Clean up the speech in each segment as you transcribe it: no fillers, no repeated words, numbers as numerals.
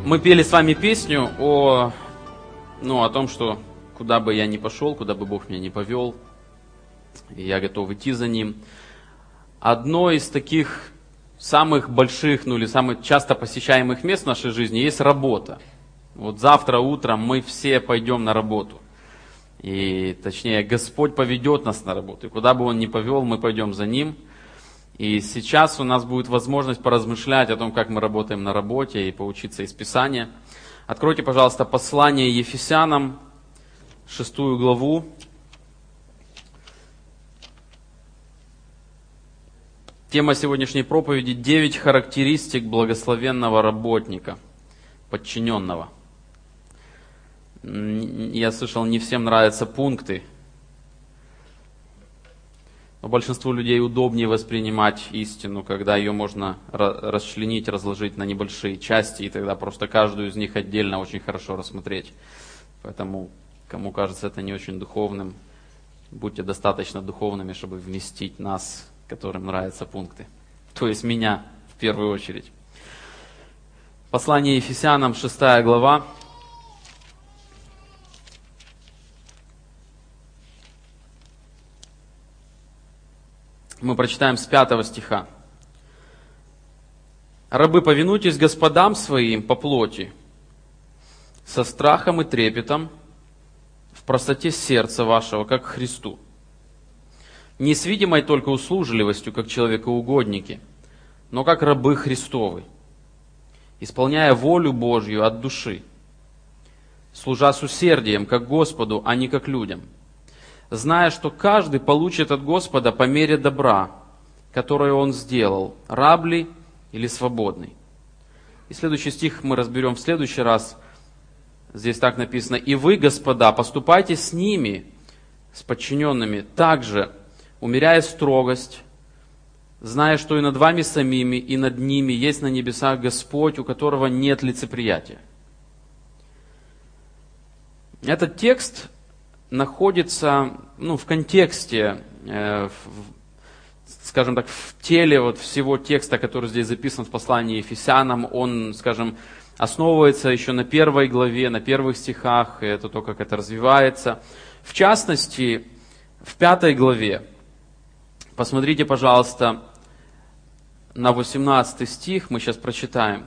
Мы пели с вами песню о том, что куда бы я ни пошел, куда бы Бог меня ни повел, я готов идти за Ним. Одно из таких самых больших, или самых часто посещаемых мест в нашей жизни есть работа. Вот завтра утром мы все пойдем на работу. И точнее, Господь поведет нас на работу. И куда бы Он ни повел, мы пойдем за Ним. И сейчас у нас будет возможность поразмышлять о том, как мы работаем на работе и поучиться из Писания. Откройте, пожалуйста, послание Ефесянам, 6 главу. Тема сегодняшней проповеди – 9 характеристик благословенного работника, подчиненного. Я слышал, не всем нравятся пункты. Но большинству людей удобнее воспринимать истину, когда ее можно расчленить, разложить на небольшие части, и тогда просто каждую из них отдельно очень хорошо рассмотреть. Поэтому, кому кажется это не очень духовным, будьте достаточно духовными, чтобы вместить нас, которым нравятся пункты. То есть меня в первую очередь. Послание Ефесянам, 6 глава. Мы прочитаем с 5 стиха. «Рабы, повинуйтесь господам своим по плоти, со страхом и трепетом, в простоте сердца вашего, как Христу, не с видимой только услужливостью, как человекоугодники, но как рабы Христовы, исполняя волю Божью от души, служа с усердием, как Господу, а не как людям, зная, что каждый получит от Господа по мере добра, которое Он сделал, раб ли или свободный». И следующий стих мы разберем в следующий раз. Здесь так написано: «И вы, господа, поступайте с ними, с подчиненными, также, умеряя строгость, зная, что и над вами самими, и над ними есть на небесах Господь, у которого нет лицеприятия». Этот текст находится в контексте, скажем так, в теле всего текста, который здесь записан в послании Ефесянам. Он, скажем, основывается еще на 1 главе, на первых стихах, и это то, как это развивается. В частности, в 5 главе, посмотрите, пожалуйста, на 18 стих, мы сейчас прочитаем.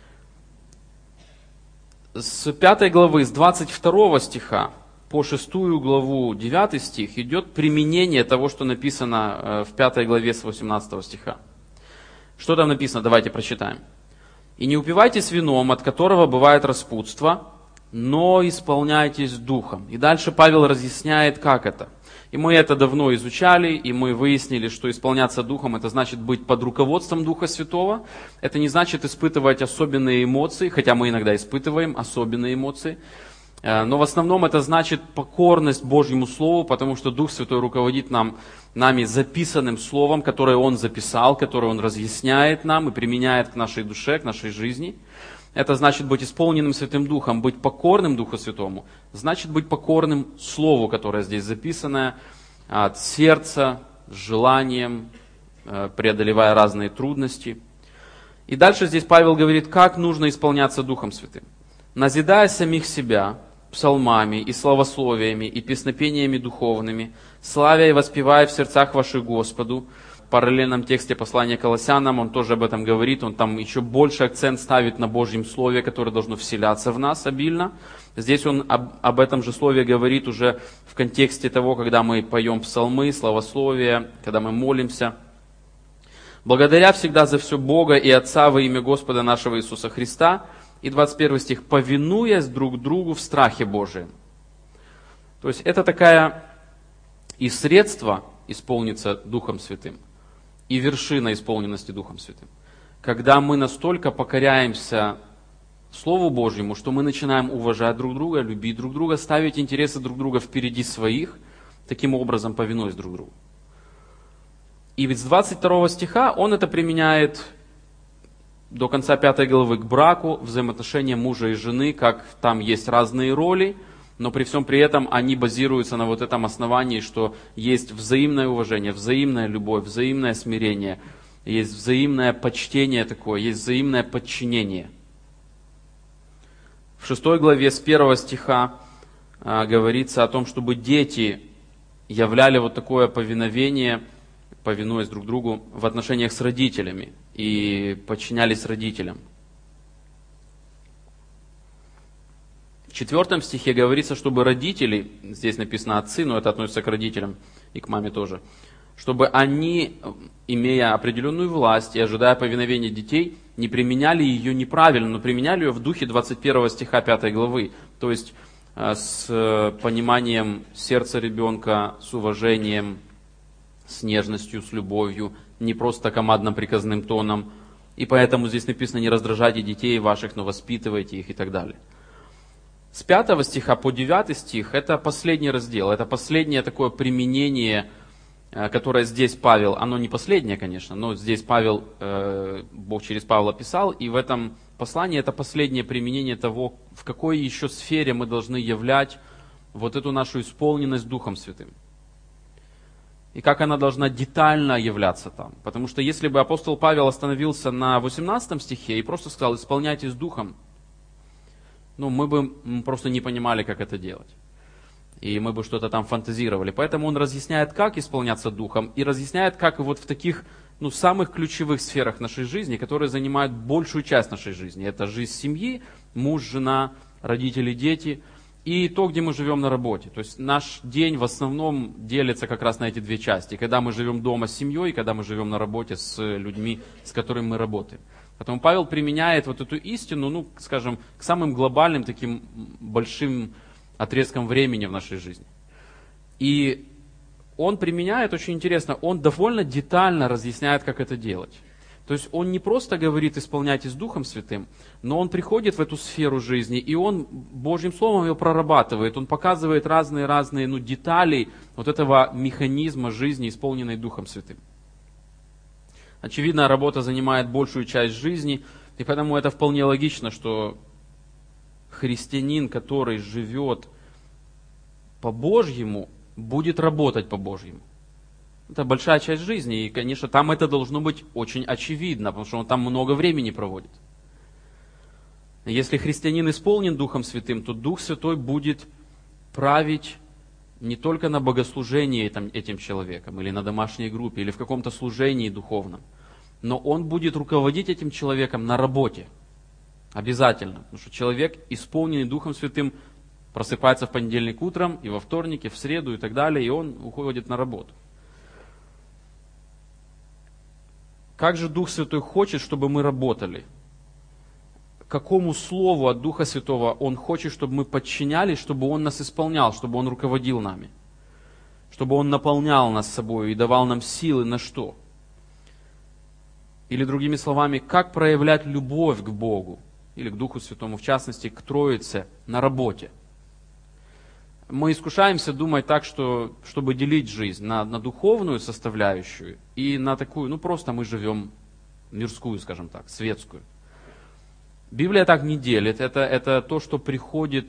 С 5 главы, с 22 стиха, по 6 главу, 9 стих, идет применение того, что написано в 5 главе с 18 стиха. Что там написано? Давайте прочитаем. «И не упивайтесь вином, от которого бывает распутство, но исполняйтесь духом». И дальше Павел разъясняет, как это. И мы это давно изучали, и мы выяснили, что исполняться духом, это значит быть под руководством Духа Святого. Это не значит испытывать особенные эмоции, хотя мы иногда испытываем особенные эмоции. Но в основном это значит покорность Божьему Слову, потому что Дух Святой руководит нами записанным Словом, которое Он записал, которое Он разъясняет нам и применяет к нашей душе, к нашей жизни. Это значит быть исполненным Святым Духом, быть покорным Духу Святому, значит быть покорным Слову, которое здесь записано, от сердца, с желанием, преодолевая разные трудности. И дальше здесь Павел говорит, как нужно исполняться Духом Святым. «Назидая самих себя псалмами и славословиями и песнопениями духовными, славя и воспевая в сердцах ваших Господу». В параллельном тексте послания Колоссянам он тоже об этом говорит, он там еще больше акцент ставит на Божьем Слове, которое должно вселяться в нас обильно. Здесь он об этом же Слове говорит уже в контексте того, когда мы поем псалмы, славословия, когда мы молимся. «Благодаря всегда за все Бога и Отца во имя Господа нашего Иисуса Христа». И 21 стих, «повинуясь друг другу в страхе Божием». То есть это такая и средство исполниться Духом Святым, и вершина исполненности Духом Святым. Когда мы настолько покоряемся Слову Божьему, что мы начинаем уважать друг друга, любить друг друга, ставить интересы друг друга впереди своих, таким образом повинуясь друг другу. И ведь с 22 стиха он это применяет до конца 5 главы к браку, взаимоотношения мужа и жены, как там есть разные роли, но при всем при этом они базируются на вот этом основании, что есть взаимное уважение, взаимная любовь, взаимное смирение, есть взаимное почтение такое, есть взаимное подчинение. В 6 главе с 1 стиха говорится о том, чтобы дети являли вот такое повиновение, повинуясь друг другу в отношениях с родителями и подчинялись родителям. В 4 стихе говорится, чтобы родители, здесь написано отцы, но это относится к родителям и к маме тоже, чтобы они, имея определенную власть и ожидая повиновения детей, не применяли ее неправильно, но применяли ее в духе 21 стиха 5 главы. То есть с пониманием сердца ребенка, с уважением, с нежностью, с любовью, не просто командно-приказным тоном. И поэтому здесь написано: не раздражайте детей ваших, но воспитывайте их и так далее. С 5 стиха по 9 стих это последний раздел, это последнее такое применение, которое здесь Павел, оно не последнее, конечно, но здесь Павел, Бог через Павла писал, и в этом послании это последнее применение того, в какой еще сфере мы должны являть вот эту нашу исполненность Духом Святым. И как она должна детально являться там. Потому что если бы апостол Павел остановился на 18 стихе и просто сказал: исполняйтесь Духом, мы бы просто не понимали, как это делать. И мы бы что-то там фантазировали. Поэтому он разъясняет, как исполняться Духом, и разъясняет, как вот в таких самых ключевых сферах нашей жизни, которые занимают большую часть нашей жизни. Это жизнь семьи, муж, жена, родители, дети, и то, где мы живем на работе. То есть наш день в основном делится как раз на эти две части. Когда мы живем дома с семьей, и когда мы живем на работе с людьми, с которыми мы работаем. Поэтому Павел применяет вот эту истину, скажем, к самым глобальным таким большим отрезкам времени в нашей жизни. И он применяет, очень интересно, он довольно детально разъясняет, как это делать. То есть он не просто говорит: исполняйтесь Духом Святым, но он приходит в эту сферу жизни, и он Божьим Словом ее прорабатывает, он показывает разные детали вот этого механизма жизни, исполненной Духом Святым. Очевидно, работа занимает большую часть жизни, и поэтому это вполне логично, что христианин, который живет по-божьему, будет работать по-божьему. Это большая часть жизни, и, конечно, там это должно быть очень очевидно, потому что он там много времени проводит. Если христианин исполнен Духом Святым, то Дух Святой будет править не только на богослужении этим человеком, или на домашней группе, или в каком-то служении духовном, но он будет руководить этим человеком на работе. Обязательно. Потому что человек, исполненный Духом Святым, просыпается в понедельник утром, и во вторник, и в среду, и так далее, и он уходит на работу. Как же Дух Святой хочет, чтобы мы работали? Какому слову от Духа Святого Он хочет, чтобы мы подчинялись, чтобы Он нас исполнял, чтобы Он руководил нами? Чтобы Он наполнял нас собой и давал нам силы на что? Или другими словами, как проявлять любовь к Богу? Или к Духу Святому, в частности, к Троице на работе. Мы искушаемся думать так, что, чтобы делить жизнь на духовную составляющую и на такую, просто мы живем мирскую, скажем так, светскую. Библия так не делит. Это то, что приходит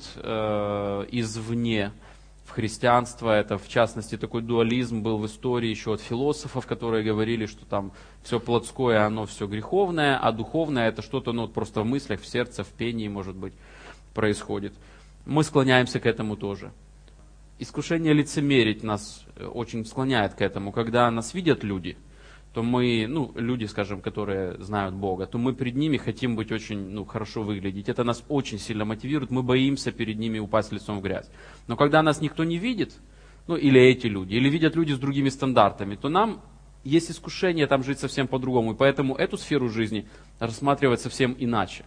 извне в христианство. Это, в частности, такой дуализм был в истории еще от философов, которые говорили, что там все плотское, оно все греховное, а духовное это что-то просто в мыслях, в сердце, в пении, может быть, происходит. Мы склоняемся к этому тоже. Искушение лицемерить нас очень склоняет к этому. Когда нас видят люди, то мы, люди, скажем, которые знают Бога, то мы перед ними хотим быть очень, хорошо выглядеть. Это нас очень сильно мотивирует, мы боимся перед ними упасть лицом в грязь. Но когда нас никто не видит, или эти люди, или видят люди с другими стандартами, то нам есть искушение там жить совсем по-другому. И поэтому эту сферу жизни рассматривать совсем иначе.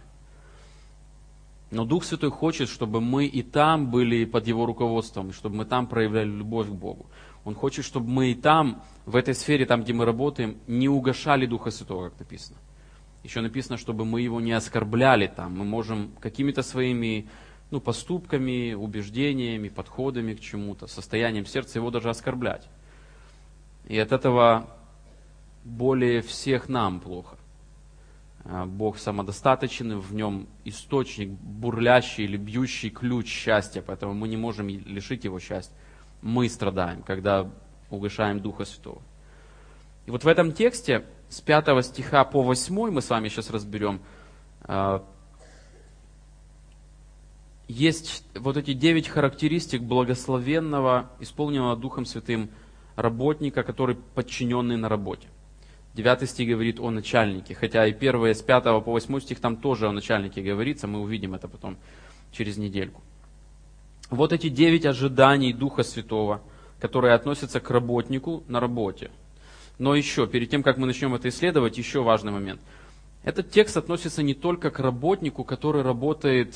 Но Дух Святой хочет, чтобы мы и там были под Его руководством, и чтобы мы там проявляли любовь к Богу. Он хочет, чтобы мы и там, в этой сфере, там, где мы работаем, не угошали Духа Святого, как написано. Еще написано, чтобы мы Его не оскорбляли там. Мы можем какими-то своими поступками, убеждениями, подходами к чему-то, состоянием сердца Его даже оскорблять. И от этого более всех нам плохо. Бог самодостаточен, в Нем источник, бурлящий или бьющий ключ счастья, поэтому мы не можем лишить Его счастья. Мы страдаем, когда угошаем Духа Святого. И вот в этом тексте, с 5 стиха по 8, мы с вами сейчас разберем, есть вот эти 9 характеристик благословенного, исполненного Духом Святым работника, который подчиненный на работе. 9 стих говорит о начальнике, хотя и первые с 5 по 8 стих там тоже о начальнике говорится, мы увидим это потом через недельку. Вот эти 9 ожиданий Духа Святого, которые относятся к работнику на работе. Но еще, перед тем, как мы начнем это исследовать, еще важный момент. Этот текст относится не только к работнику, который работает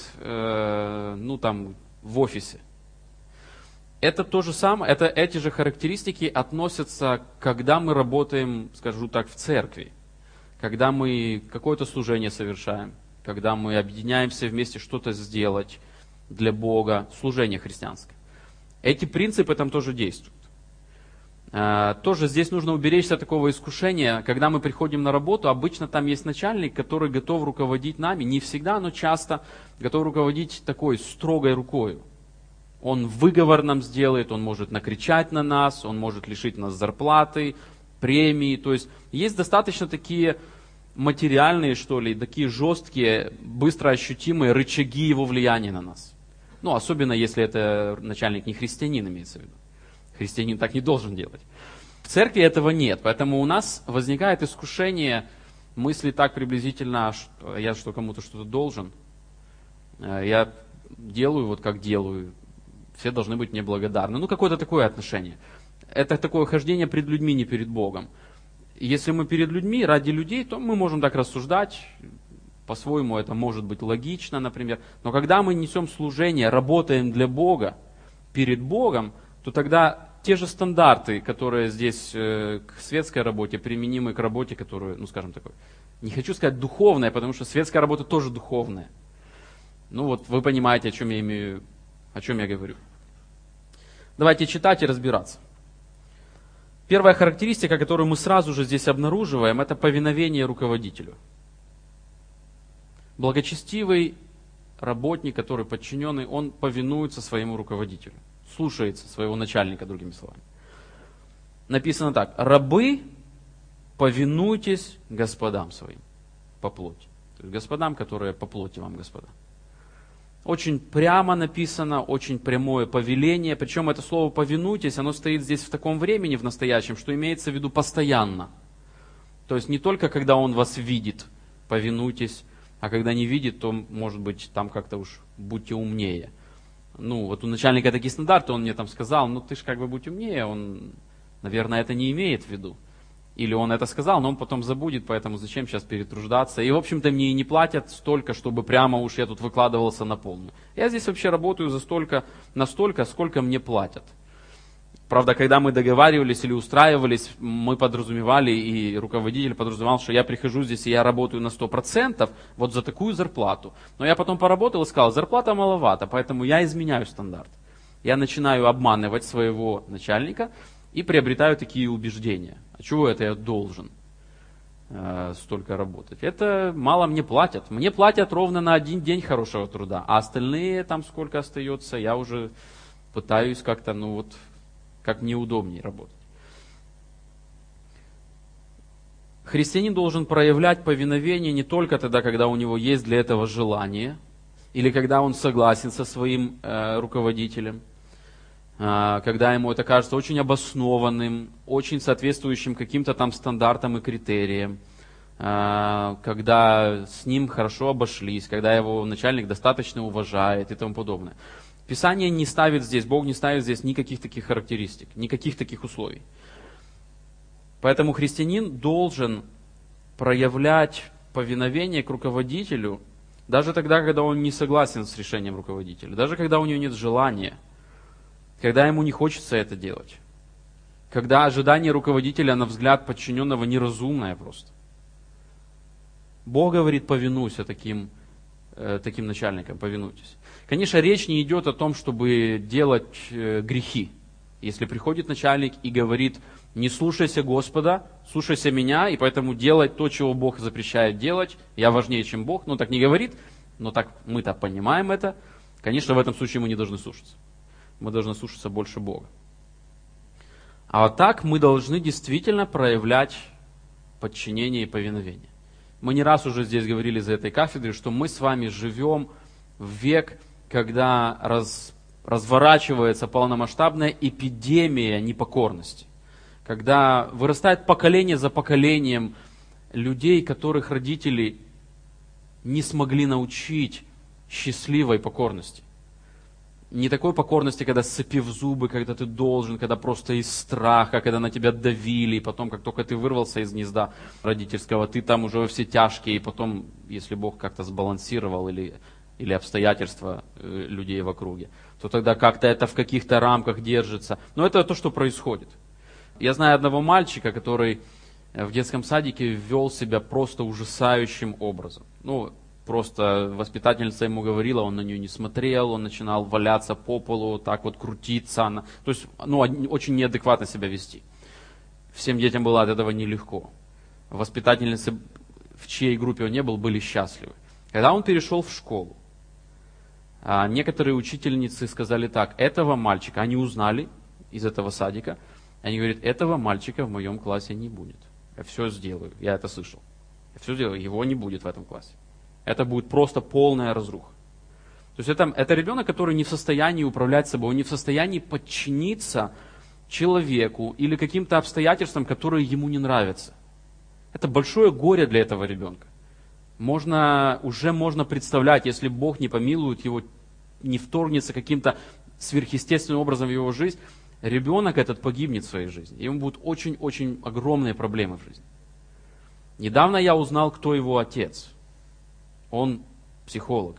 в офисе. Это то же самое, эти же характеристики относятся, когда мы работаем, скажу так, в церкви, когда мы какое-то служение совершаем, когда мы объединяемся вместе что-то сделать для Бога, служение христианское. Эти принципы там тоже действуют. Тоже здесь нужно уберечься от такого искушения. Когда мы приходим на работу, обычно там есть начальник, который готов руководить нами. Не всегда, но часто готов руководить такой строгой рукой. Он выговор нам сделает, он может накричать на нас, он может лишить нас зарплаты, премии. То есть достаточно такие материальные, такие жесткие, быстро ощутимые рычаги его влияния на нас. Особенно если это начальник не христианин, имеется в виду. Христианин так не должен делать. В церкви этого нет, поэтому у нас возникает искушение мысли так приблизительно, что я кому-то что-то должен. Я делаю вот как делаю. Все должны быть мне благодарны. Какое-то такое отношение. Это такое хождение пред людьми, не перед Богом. Если мы перед людьми, ради людей, то мы можем так рассуждать. По-своему это может быть логично, например. Но когда мы несем служение, работаем для Бога, перед Богом, то тогда те же стандарты, которые здесь к светской работе, применимы к работе, которую, не хочу сказать духовная, потому что светская работа тоже духовная. Вы понимаете, о чем я говорю. Давайте читать и разбираться. Первая характеристика, которую мы сразу же здесь обнаруживаем, это повиновение руководителю. Благочестивый работник, который подчиненный, он повинуется своему руководителю. Слушается своего начальника, другими словами. Написано так: рабы, повинуйтесь господам своим по плоти. То есть господам, которые по плоти вам господа. Очень прямо написано, очень прямое повеление. Причем это слово повинуйтесь, оно стоит здесь в таком времени, в настоящем, что имеется в виду постоянно. То есть не только когда он вас видит, повинуйтесь, а когда не видит, то, может быть, там как-то уж будьте умнее. У начальника такие стандарты, он мне там сказал, ты ж будь умнее, он, наверное, это не имеет в виду. Или он это сказал, но он потом забудет, поэтому зачем сейчас перетруждаться. И, в общем-то, мне и не платят столько, чтобы прямо уж я тут выкладывался на полную. Я здесь вообще работаю настолько, сколько мне платят. Правда, когда мы договаривались или устраивались, мы подразумевали, и руководитель подразумевал, что я прихожу здесь и я работаю на 100%, вот за такую зарплату. Но я потом поработал и сказал, зарплата маловато, поэтому я изменяю стандарт. Я начинаю обманывать своего начальника и приобретаю такие убеждения. А чего это я должен столько работать? Это мало мне платят. Мне платят ровно на 1 день хорошего труда, а остальные там сколько остается, я уже пытаюсь как-то, как мне удобнее работать. Христианин должен проявлять повиновение не только тогда, когда у него есть для этого желание, или когда он согласен со своим руководителем, когда ему это кажется очень обоснованным, очень соответствующим каким-то там стандартам и критериям, когда с ним хорошо обошлись, когда его начальник достаточно уважает и тому подобное. Писание не ставит здесь, Бог не ставит здесь никаких таких характеристик, никаких таких условий. Поэтому христианин должен проявлять повиновение к руководителю даже тогда, когда он не согласен с решением руководителя, даже когда у него нет желания, когда ему не хочется это делать, когда ожидание руководителя, на взгляд подчиненного, неразумное просто. Бог говорит, повинуйся таким начальникам, повинуйтесь. Конечно, речь не идет о том, чтобы делать грехи. Если приходит начальник и говорит, не слушайся Господа, слушайся меня, и поэтому делать то, чего Бог запрещает делать, я важнее, чем Бог, так не говорит, но так мы-то понимаем это, конечно, в этом случае мы не должны слушаться. Мы должны слушаться больше Бога. А вот так мы должны действительно проявлять подчинение и повиновение. Мы не раз уже здесь говорили за этой кафедрой, что мы с вами живем в век когда разворачивается полномасштабная эпидемия непокорности. Когда вырастает поколение за поколением людей, которых родители не смогли научить счастливой покорности. Не такой покорности, когда сцепив зубы, когда ты должен, когда просто из страха, когда на тебя давили, и потом, как только ты вырвался из гнезда родительского, ты там уже во все тяжкие, и потом, если Бог как-то сбалансировал или обстоятельства людей в округе, то тогда как-то это в каких-то рамках держится. Но это то, что происходит. Я знаю одного мальчика, который в детском садике вел себя просто ужасающим образом. Просто воспитательница ему говорила, он на нее не смотрел, он начинал валяться по полу, так вот крутиться. То есть, очень неадекватно себя вести. Всем детям было от этого нелегко. Воспитательницы, в чьей группе он не был, были счастливы. Когда он перешел в школу, некоторые учительницы сказали так: этого мальчика, они узнали из этого садика, они говорят, этого мальчика в моем классе не будет. Я все сделаю, я это слышал. Я все сделаю, его не будет в этом классе. Это будет просто полная разруха. То есть это ребенок, который не в состоянии управлять собой, он не в состоянии подчиниться человеку или каким-то обстоятельствам, которые ему не нравятся. Это большое горе для этого ребенка. Уже можно представлять, если Бог не помилует его, не вторгнется каким-то сверхъестественным образом в его жизнь, ребенок этот погибнет в своей жизни. Ему будут очень-очень огромные проблемы в жизни. Недавно я узнал, кто его отец. Он психолог.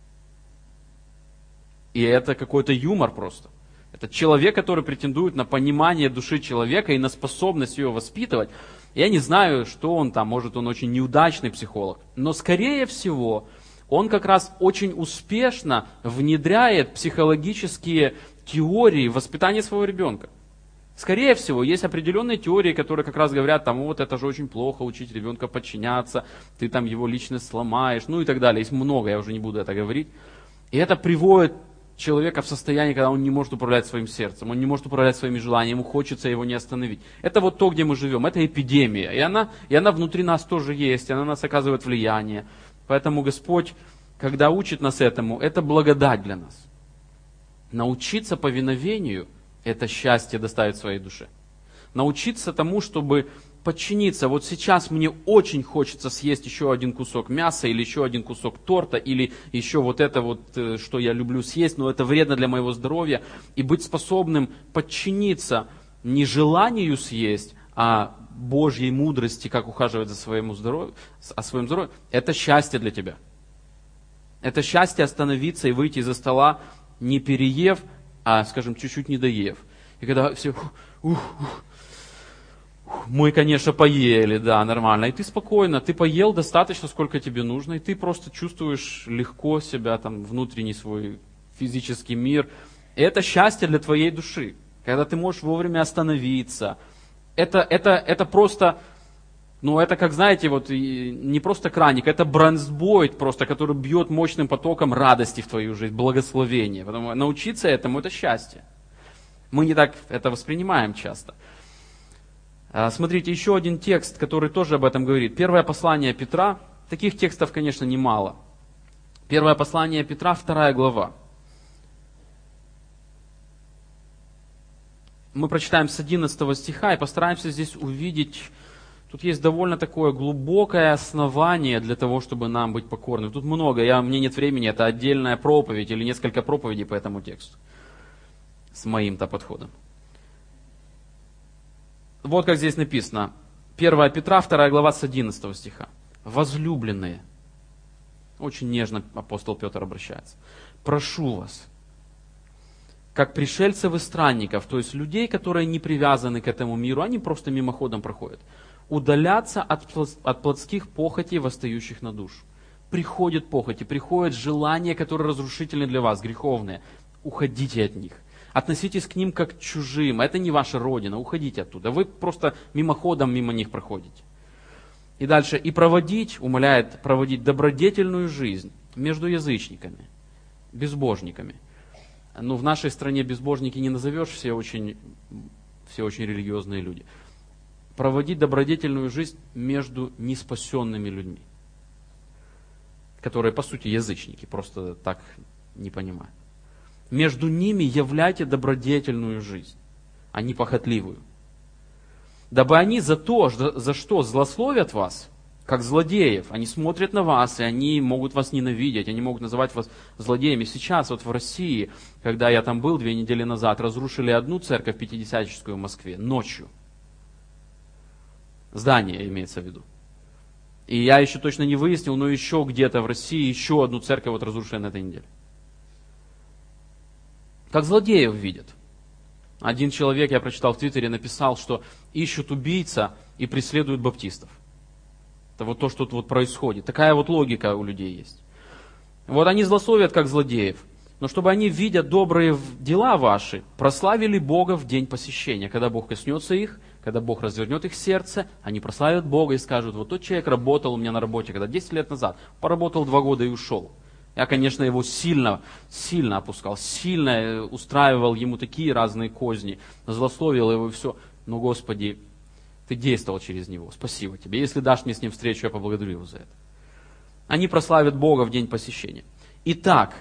И это какой-то юмор просто. Это человек, который претендует на понимание души человека и на способность ее воспитывать. Я не знаю, что он там, может, он очень неудачный психолог. Но, скорее всего, он как раз очень успешно внедряет психологические теории воспитания своего ребенка. Скорее всего, есть определенные теории, которые как раз говорят, это же очень плохо учить ребенка подчиняться, ты там его личность сломаешь, и так далее. Есть много, я уже не буду это говорить. И это приводит человека в состояние, когда он не может управлять своим сердцем, он не может управлять своими желаниями, ему хочется его не остановить. Это вот то, где мы живем, это эпидемия. И она внутри нас тоже есть, она на нас оказывает влияние. Поэтому Господь, когда учит нас этому, это благодать для нас. Научиться повиновению – это счастье доставить своей душе. Научиться тому, чтобы подчиниться. Вот сейчас мне очень хочется съесть еще один кусок мяса, или еще один кусок торта, или еще что я люблю съесть, но это вредно для моего здоровья. И быть способным подчиниться не желанию съесть, а Божьей мудрости, как ухаживать за своим здоровьем, это счастье для тебя. Это счастье остановиться и выйти из-за стола, не переев, а, скажем, чуть-чуть не доев. И когда все, мы, конечно, поели, да, нормально. И ты спокойно, ты поел достаточно, сколько тебе нужно, и ты просто чувствуешь легко себя, внутренний свой физический мир. И это счастье для твоей души, когда ты можешь вовремя остановиться. Это просто, это как, знаете, не просто краник, это бронзбойт просто, который бьет мощным потоком радости в твою жизнь, благословения. Потому научиться этому – это счастье. Мы не так это воспринимаем часто. Смотрите, еще один текст, который тоже об этом говорит. Первое послание Петра. Таких текстов, конечно, немало. Первое послание Петра, 2 глава. Мы прочитаем с 11 стиха и постараемся здесь увидеть. Тут есть довольно такое глубокое основание для того, чтобы нам быть покорными. Тут много, мне нет времени, это отдельная проповедь или несколько проповедей по этому тексту. С моим-то подходом. Вот как здесь написано. 1 Петра, 2 глава с 11 стиха. Возлюбленные. Очень нежно апостол Петр обращается. Прошу вас, как пришельцев и странников, то есть людей, которые не привязаны к этому миру, они просто мимоходом проходят, удаляться от плотских похотей, восстающих на душу. Приходят похоти, приходят желания, которые разрушительны для вас, греховные. Уходите от них. Относитесь к ним как к чужим. Это не ваша родина, уходите оттуда. Вы просто мимоходом мимо них проходите. И дальше. И умоляет проводить добродетельную жизнь между язычниками, безбожниками. В нашей стране безбожники не назовешь, все очень религиозные люди. Проводить добродетельную жизнь между неспасенными людьми, которые, по сути, язычники, просто так не понимают. Между ними являйте добродетельную жизнь, а не похотливую. Дабы они за то, за что злословят вас, как злодеев, они смотрят на вас, и они могут вас ненавидеть, они могут называть вас злодеями. Сейчас вот в России, когда я там был 2 недели назад, разрушили одну церковь пятидесятническую в Москве ночью. Здание имеется в виду. И я еще точно не выяснил, но еще где-то в России еще одну церковь вот разрушили на этой неделе. Как злодеев видят. Один человек, я прочитал в Твиттере, написал, что ищут убийца и преследуют баптистов. Это вот то, что тут вот происходит. Такая вот логика у людей есть. Вот они злословят, как злодеев. Но чтобы они, видя добрые дела ваши, прославили Бога в день посещения. Когда Бог коснется их, когда Бог развернет их сердце, они прославят Бога и скажут: вот тот человек работал у меня на работе, когда 10 лет назад, поработал 2 года и ушел. Я, конечно, его сильно опускал, сильно устраивал ему такие разные козни, злословил его и все. Но, Господи, Ты действовал через него. Спасибо Тебе. Если дашь мне с ним встречу, я поблагодарю его за это. Они прославят Бога в день посещения. Итак,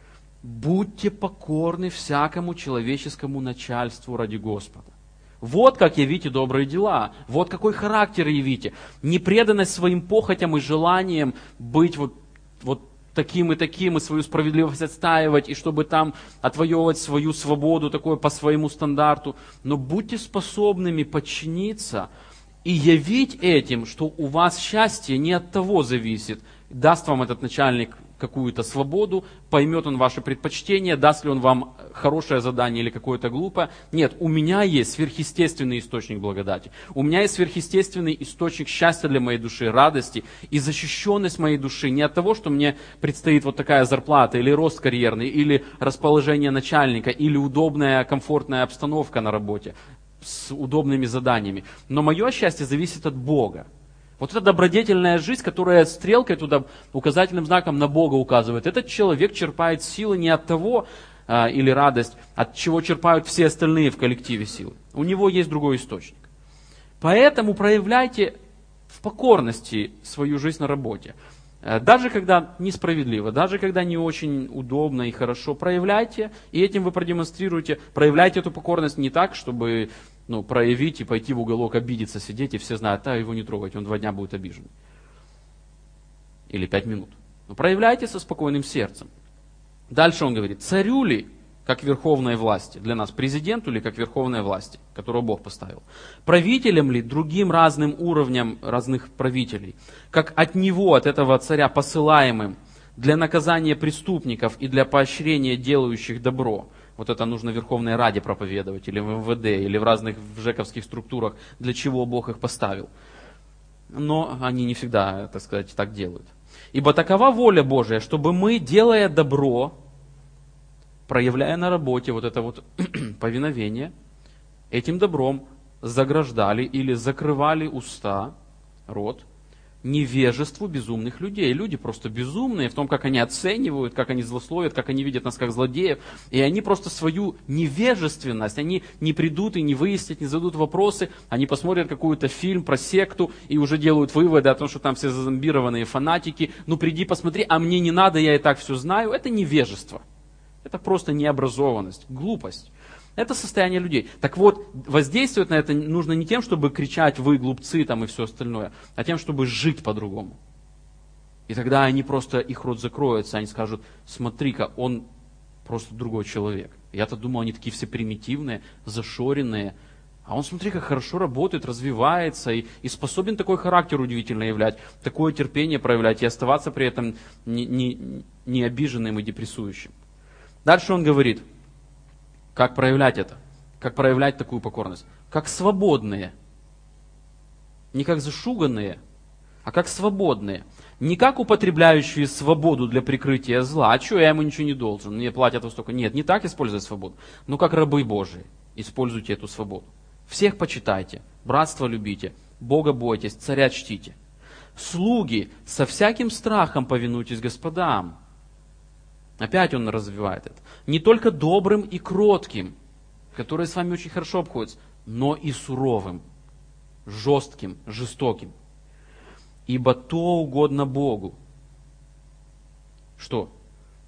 будьте покорны всякому человеческому начальству ради Господа. Вот как явите добрые дела, вот какой характер явите. Непреданность своим похотям и желаниям быть вот таким и таким, и свою справедливость отстаивать, и чтобы там отвоевывать свою свободу такое по своему стандарту. Но будьте способными подчиниться и явить этим, что у вас счастье не от того зависит, даст вам этот начальник какую-то свободу, поймет он ваши предпочтения, даст ли он вам хорошее задание или какое-то глупое. Нет, у меня есть сверхъестественный источник благодати. У меня есть сверхъестественный источник счастья для моей души, радости и защищенность моей души. Не от того, что мне предстоит вот такая зарплата, или рост карьерный, или расположение начальника, или удобная, комфортная обстановка на работе с удобными заданиями. Но мое счастье зависит от Бога. Вот эта добродетельная жизнь, которая стрелкой туда, указательным знаком на Бога указывает. Этот человек черпает силы не от того, или радость, от чего черпают все остальные в коллективе силы. У него есть другой источник. Поэтому проявляйте в покорности свою жизнь на работе. Даже когда несправедливо, даже когда не очень удобно и хорошо, проявляйте, и этим вы продемонстрируете, проявляйте эту покорность не так, чтобы проявить и пойти в уголок обидеться, сидеть, и все знают: его не трогать, он 2 дня будет обижен. Или 5 минут. Но проявляйте со спокойным сердцем. Дальше он говорит: царю ли, как верховной власти, для нас президенту ли, как верховной власти, которого Бог поставил, правителям ли, другим разным уровням разных правителей, как от него, от этого царя посылаемым для наказания преступников и для поощрения делающих добро. Вот это нужно в Верховной Раде проповедовать, или в МВД, или в разных жековских структурах, для чего Бог их поставил. Но они не всегда, так сказать, так делают. Ибо такова воля Божия, чтобы мы, делая добро, проявляя на работе вот это вот повиновение, этим добром заграждали или закрывали уста, рот, невежеству безумных людей. Люди просто безумные в том, как они оценивают, как они злословят, как они видят нас как злодеев. И они просто свою невежественность, они не придут и не выяснят, не зададут вопросы, они посмотрят какой-то фильм про секту и уже делают выводы о том, что там все зазомбированные фанатики. Ну приди посмотри, а мне не надо, я и так все знаю. Это невежество. Это просто необразованность, глупость. Это состояние людей. Так вот, воздействовать на это нужно не тем, чтобы кричать: вы глупцы там и все остальное, а тем, чтобы жить по-другому. И тогда они просто, их рот закроется, они скажут: смотри-ка, он просто другой человек. Я-то думал, они такие все примитивные, зашоренные. А он, смотри, как хорошо работает, развивается и способен такой характер удивительно являть, такое терпение проявлять и оставаться при этом не обиженным и депрессующим. Дальше он говорит, как проявлять это, как проявлять такую покорность. Как свободные, не как зашуганные, а как свободные. Не как употребляющие свободу для прикрытия зла. А что, я ему ничего не должен, мне платят вот столько. Нет, не так использовать свободу, но как рабы Божии. Используйте эту свободу. Всех почитайте, братство любите, Бога бойтесь, царя чтите. Слуги, со всяким страхом повинуйтесь господам. Опять он развивает это. Не только добрым и кротким, которые с вами очень хорошо обходятся, но и суровым, жестким, жестоким. Ибо то угодно Богу. Что?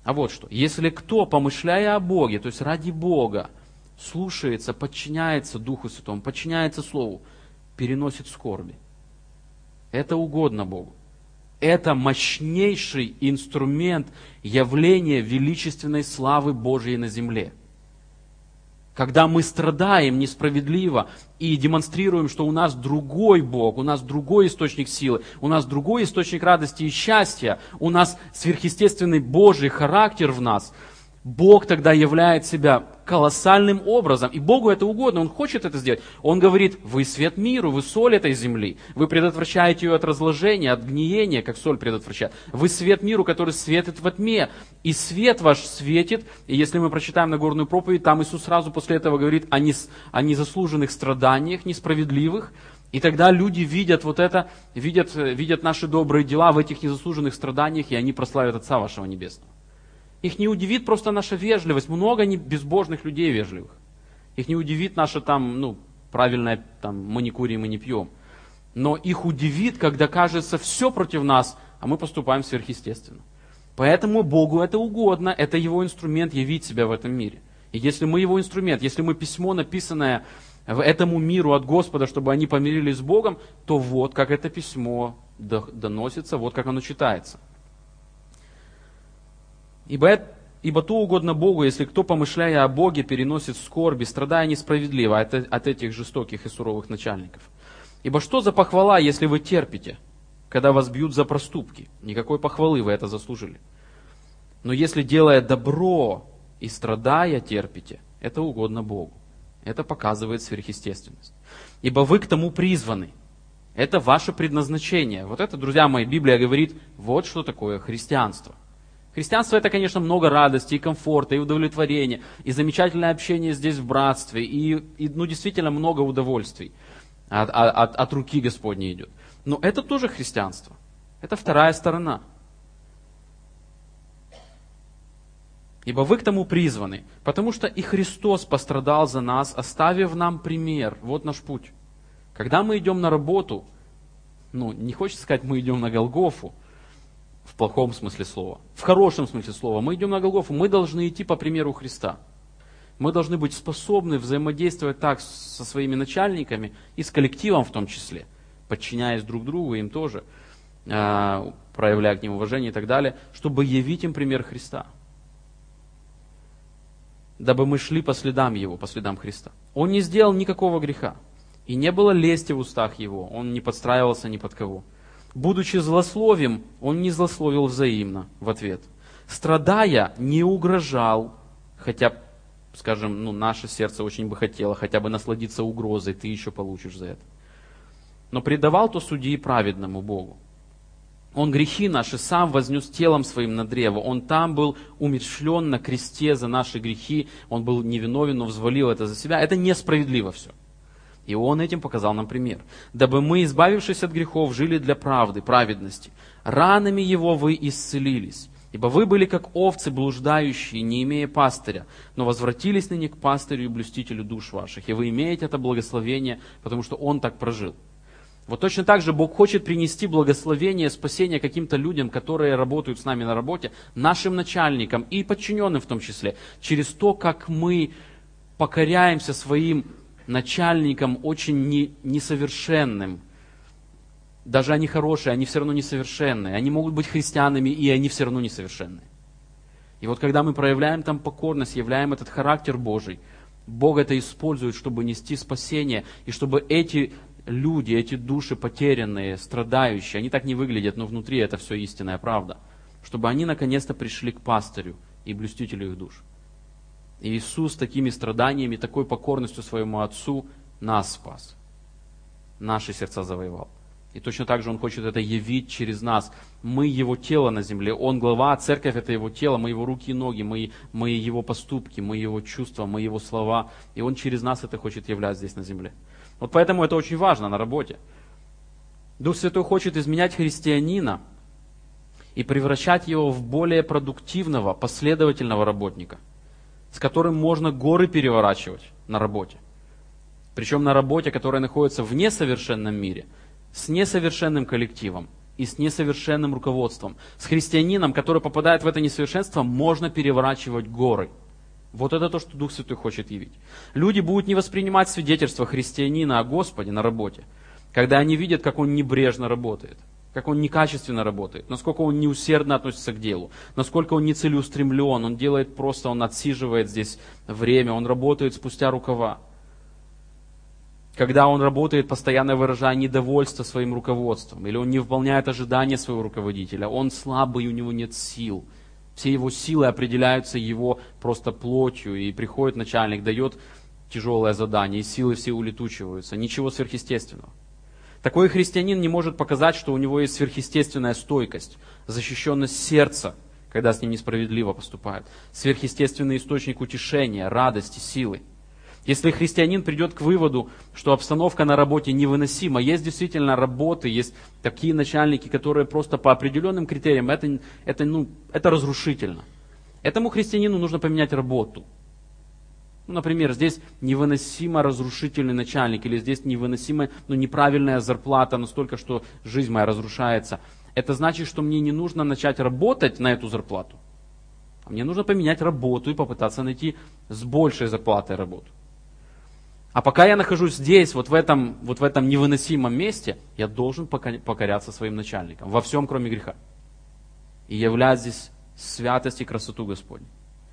А вот что. Если кто, помышляя о Боге, то есть ради Бога, слушается, подчиняется Духу Святому, подчиняется Слову, переносит скорби. Это угодно Богу. Это мощнейший инструмент явления величественной славы Божьей на земле. Когда мы страдаем несправедливо и демонстрируем, что у нас другой Бог, у нас другой источник силы, у нас другой источник радости и счастья, у нас сверхъестественный Божий характер в нас, Бог тогда являет себя колоссальным образом. И Богу это угодно, Он хочет это сделать. Он говорит: вы свет миру, вы соль этой земли. Вы предотвращаете ее от разложения, от гниения, как соль предотвращает. Вы свет миру, который светит во тьме. И свет ваш светит. И если мы прочитаем Нагорную проповедь, там Иисус сразу после этого говорит о незаслуженных страданиях, несправедливых. И тогда люди видят вот это, видят наши добрые дела в этих незаслуженных страданиях, и они прославят Отца вашего Небесного. Их не удивит просто наша вежливость. Много безбожных людей вежливых. Их не удивит наша правильная маникюрим и не пьем. Но их удивит, когда кажется все против нас, а мы поступаем сверхъестественно. Поэтому Богу это угодно, это Его инструмент явить себя в этом мире. И если мы Его инструмент, если мы письмо, написанное этому миру от Господа, чтобы они помирились с Богом, то вот как это письмо доносится, вот как оно читается. Ибо то угодно Богу, если кто, помышляя о Боге, переносит скорби, страдая несправедливо от этих жестоких и суровых начальников. Ибо что за похвала, если вы терпите, когда вас бьют за проступки? Никакой похвалы, вы это заслужили. Но если, делая добро и страдая, терпите, это угодно Богу. Это показывает сверхъестественность. Ибо вы к тому призваны. Это ваше предназначение. Вот это, друзья мои, Библия говорит, вот что такое христианство. Христианство — это, конечно, много радости, и комфорта, и удовлетворения, и замечательное общение здесь в братстве, и действительно много удовольствий от руки Господней идет. Но это тоже христианство. Это вторая сторона. Ибо вы к тому призваны, потому что и Христос пострадал за нас, оставив нам пример. Вот наш путь. Когда мы идем на работу, не хочется сказать, мы идем на Голгофу, в плохом смысле слова. В хорошем смысле слова. Мы идем на Голгофу, мы должны идти по примеру Христа. Мы должны быть способны взаимодействовать так со своими начальниками и с коллективом в том числе, подчиняясь друг другу, им тоже, проявляя к ним уважение и так далее, чтобы явить им пример Христа. Дабы мы шли по следам Его, по следам Христа. Он не сделал никакого греха. И не было лести в устах Его. Он не подстраивался ни под кого. Будучи злословием, он не злословил взаимно в ответ. Страдая, не угрожал, хотя, скажем, наше сердце очень бы хотело хотя бы насладиться угрозой, ты еще получишь за это. Но предавал то судьи праведному Богу. Он грехи наши сам вознес телом своим на древо. Он там был умерщвлен на кресте за наши грехи. Он был невиновен, но взвалил это за себя. Это несправедливо все. И Он этим показал нам пример. Дабы мы, избавившись от грехов, жили для правды, праведности. Ранами Его вы исцелились. Ибо вы были как овцы блуждающие, не имея пастыря, но возвратились ныне к пастырю и блюстителю душ ваших. И вы имеете это благословение, потому что Он так прожил. Вот точно так же Бог хочет принести благословение, спасение каким-то людям, которые работают с нами на работе, нашим начальникам и подчиненным в том числе, через то, как мы покоряемся своим начальникам очень несовершенным. Даже они хорошие, они все равно несовершенные. Они могут быть христианами, и они все равно несовершенные. И вот когда мы проявляем там покорность, являем этот характер Божий, Бог это использует, чтобы нести спасение, и чтобы эти люди, эти души потерянные, страдающие, они так не выглядят, но внутри это все истинная правда, чтобы они наконец-то пришли к пастырю и блюстителю их душ. И Иисус такими страданиями, такой покорностью своему Отцу нас спас. Наши сердца завоевал. И точно так же Он хочет это явить через нас. Мы Его тело на земле. Он глава, церковь это Его тело, мы Его руки и ноги, мы Его поступки, мы Его чувства, мы Его слова. И Он через нас это хочет являть здесь на земле. Вот поэтому это очень важно на работе. Дух Святой хочет изменять христианина и превращать его в более продуктивного, последовательного работника, с которым можно горы переворачивать на работе. Причем на работе, которая находится в несовершенном мире, с несовершенным коллективом, и с несовершенным руководством. С христианином, который попадает в это несовершенство, можно переворачивать горы. Вот это то, что Дух Святой хочет явить. Люди будут не воспринимать свидетельство христианина о Господе на работе, когда они видят, как он небрежно работает, как он некачественно работает, насколько он неусердно относится к делу, насколько он нецелеустремлен, он делает просто, он отсиживает здесь время, он работает спустя рукава. Когда он работает, постоянно выражая недовольство своим руководством, или он не выполняет ожидания своего руководителя, он слабый, у него нет сил. Все его силы определяются его просто плотью, и приходит начальник, дает тяжелое задание, и силы все улетучиваются. Ничего сверхъестественного. Такой христианин не может показать, что у него есть сверхъестественная стойкость, защищенность сердца, когда с ним несправедливо поступают, сверхъестественный источник утешения, радости, силы. Если христианин придет к выводу, что обстановка на работе невыносима, есть действительно работы, есть такие начальники, которые просто по определенным критериям, это разрушительно. Этому христианину нужно поменять работу. Например, здесь невыносимо разрушительный начальник, или здесь невыносимая, неправильная зарплата настолько, что жизнь моя разрушается. Это значит, что мне не нужно начать работать на эту зарплату. А мне нужно поменять работу и попытаться найти с большей зарплатой работу. А пока я нахожусь здесь, вот в этом невыносимом месте, я должен покоряться своим начальникам во всем, кроме греха. И являть здесь святость и красоту Господню.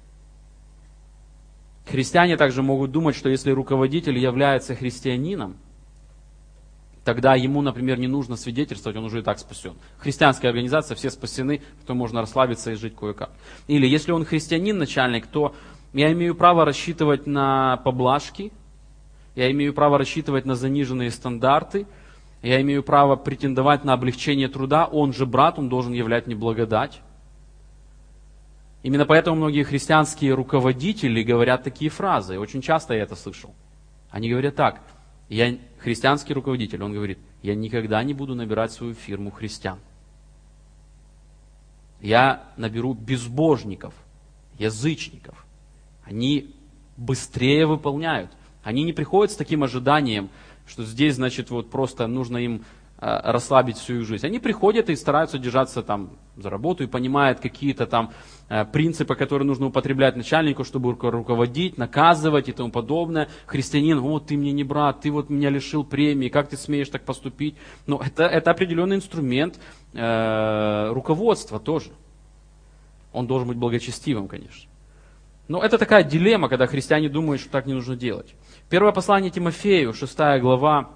Христиане также могут думать, что если руководитель является христианином, тогда ему, например, не нужно свидетельствовать, он уже и так спасен. Христианская организация, все спасены, то можно расслабиться и жить кое-как. Или если он христианин, начальник, то я имею право рассчитывать на поблажки, я имею право рассчитывать на заниженные стандарты, я имею право претендовать на облегчение труда, он же брат, он должен являть мне благодать. Именно поэтому многие христианские руководители говорят такие фразы, очень часто я это слышал. Они говорят так: я христианский руководитель, он говорит, я никогда не буду набирать свою фирму христиан. Я наберу безбожников, язычников. Они быстрее выполняют. Они не приходят с таким ожиданием, что здесь, значит, вот просто нужно им расслабить всю их жизнь. Они приходят и стараются держаться там за работу и понимают какие-то там принципы, которые нужно употреблять начальнику, чтобы руководить, наказывать и тому подобное. Христианин: вот ты мне не брат, ты вот меня лишил премии, как ты смеешь так поступить? Но это определенный инструмент руководства тоже. Он должен быть благочестивым, конечно. Но это такая дилемма, когда христиане думают, что так не нужно делать. Первое послание Тимофею, 6 глава,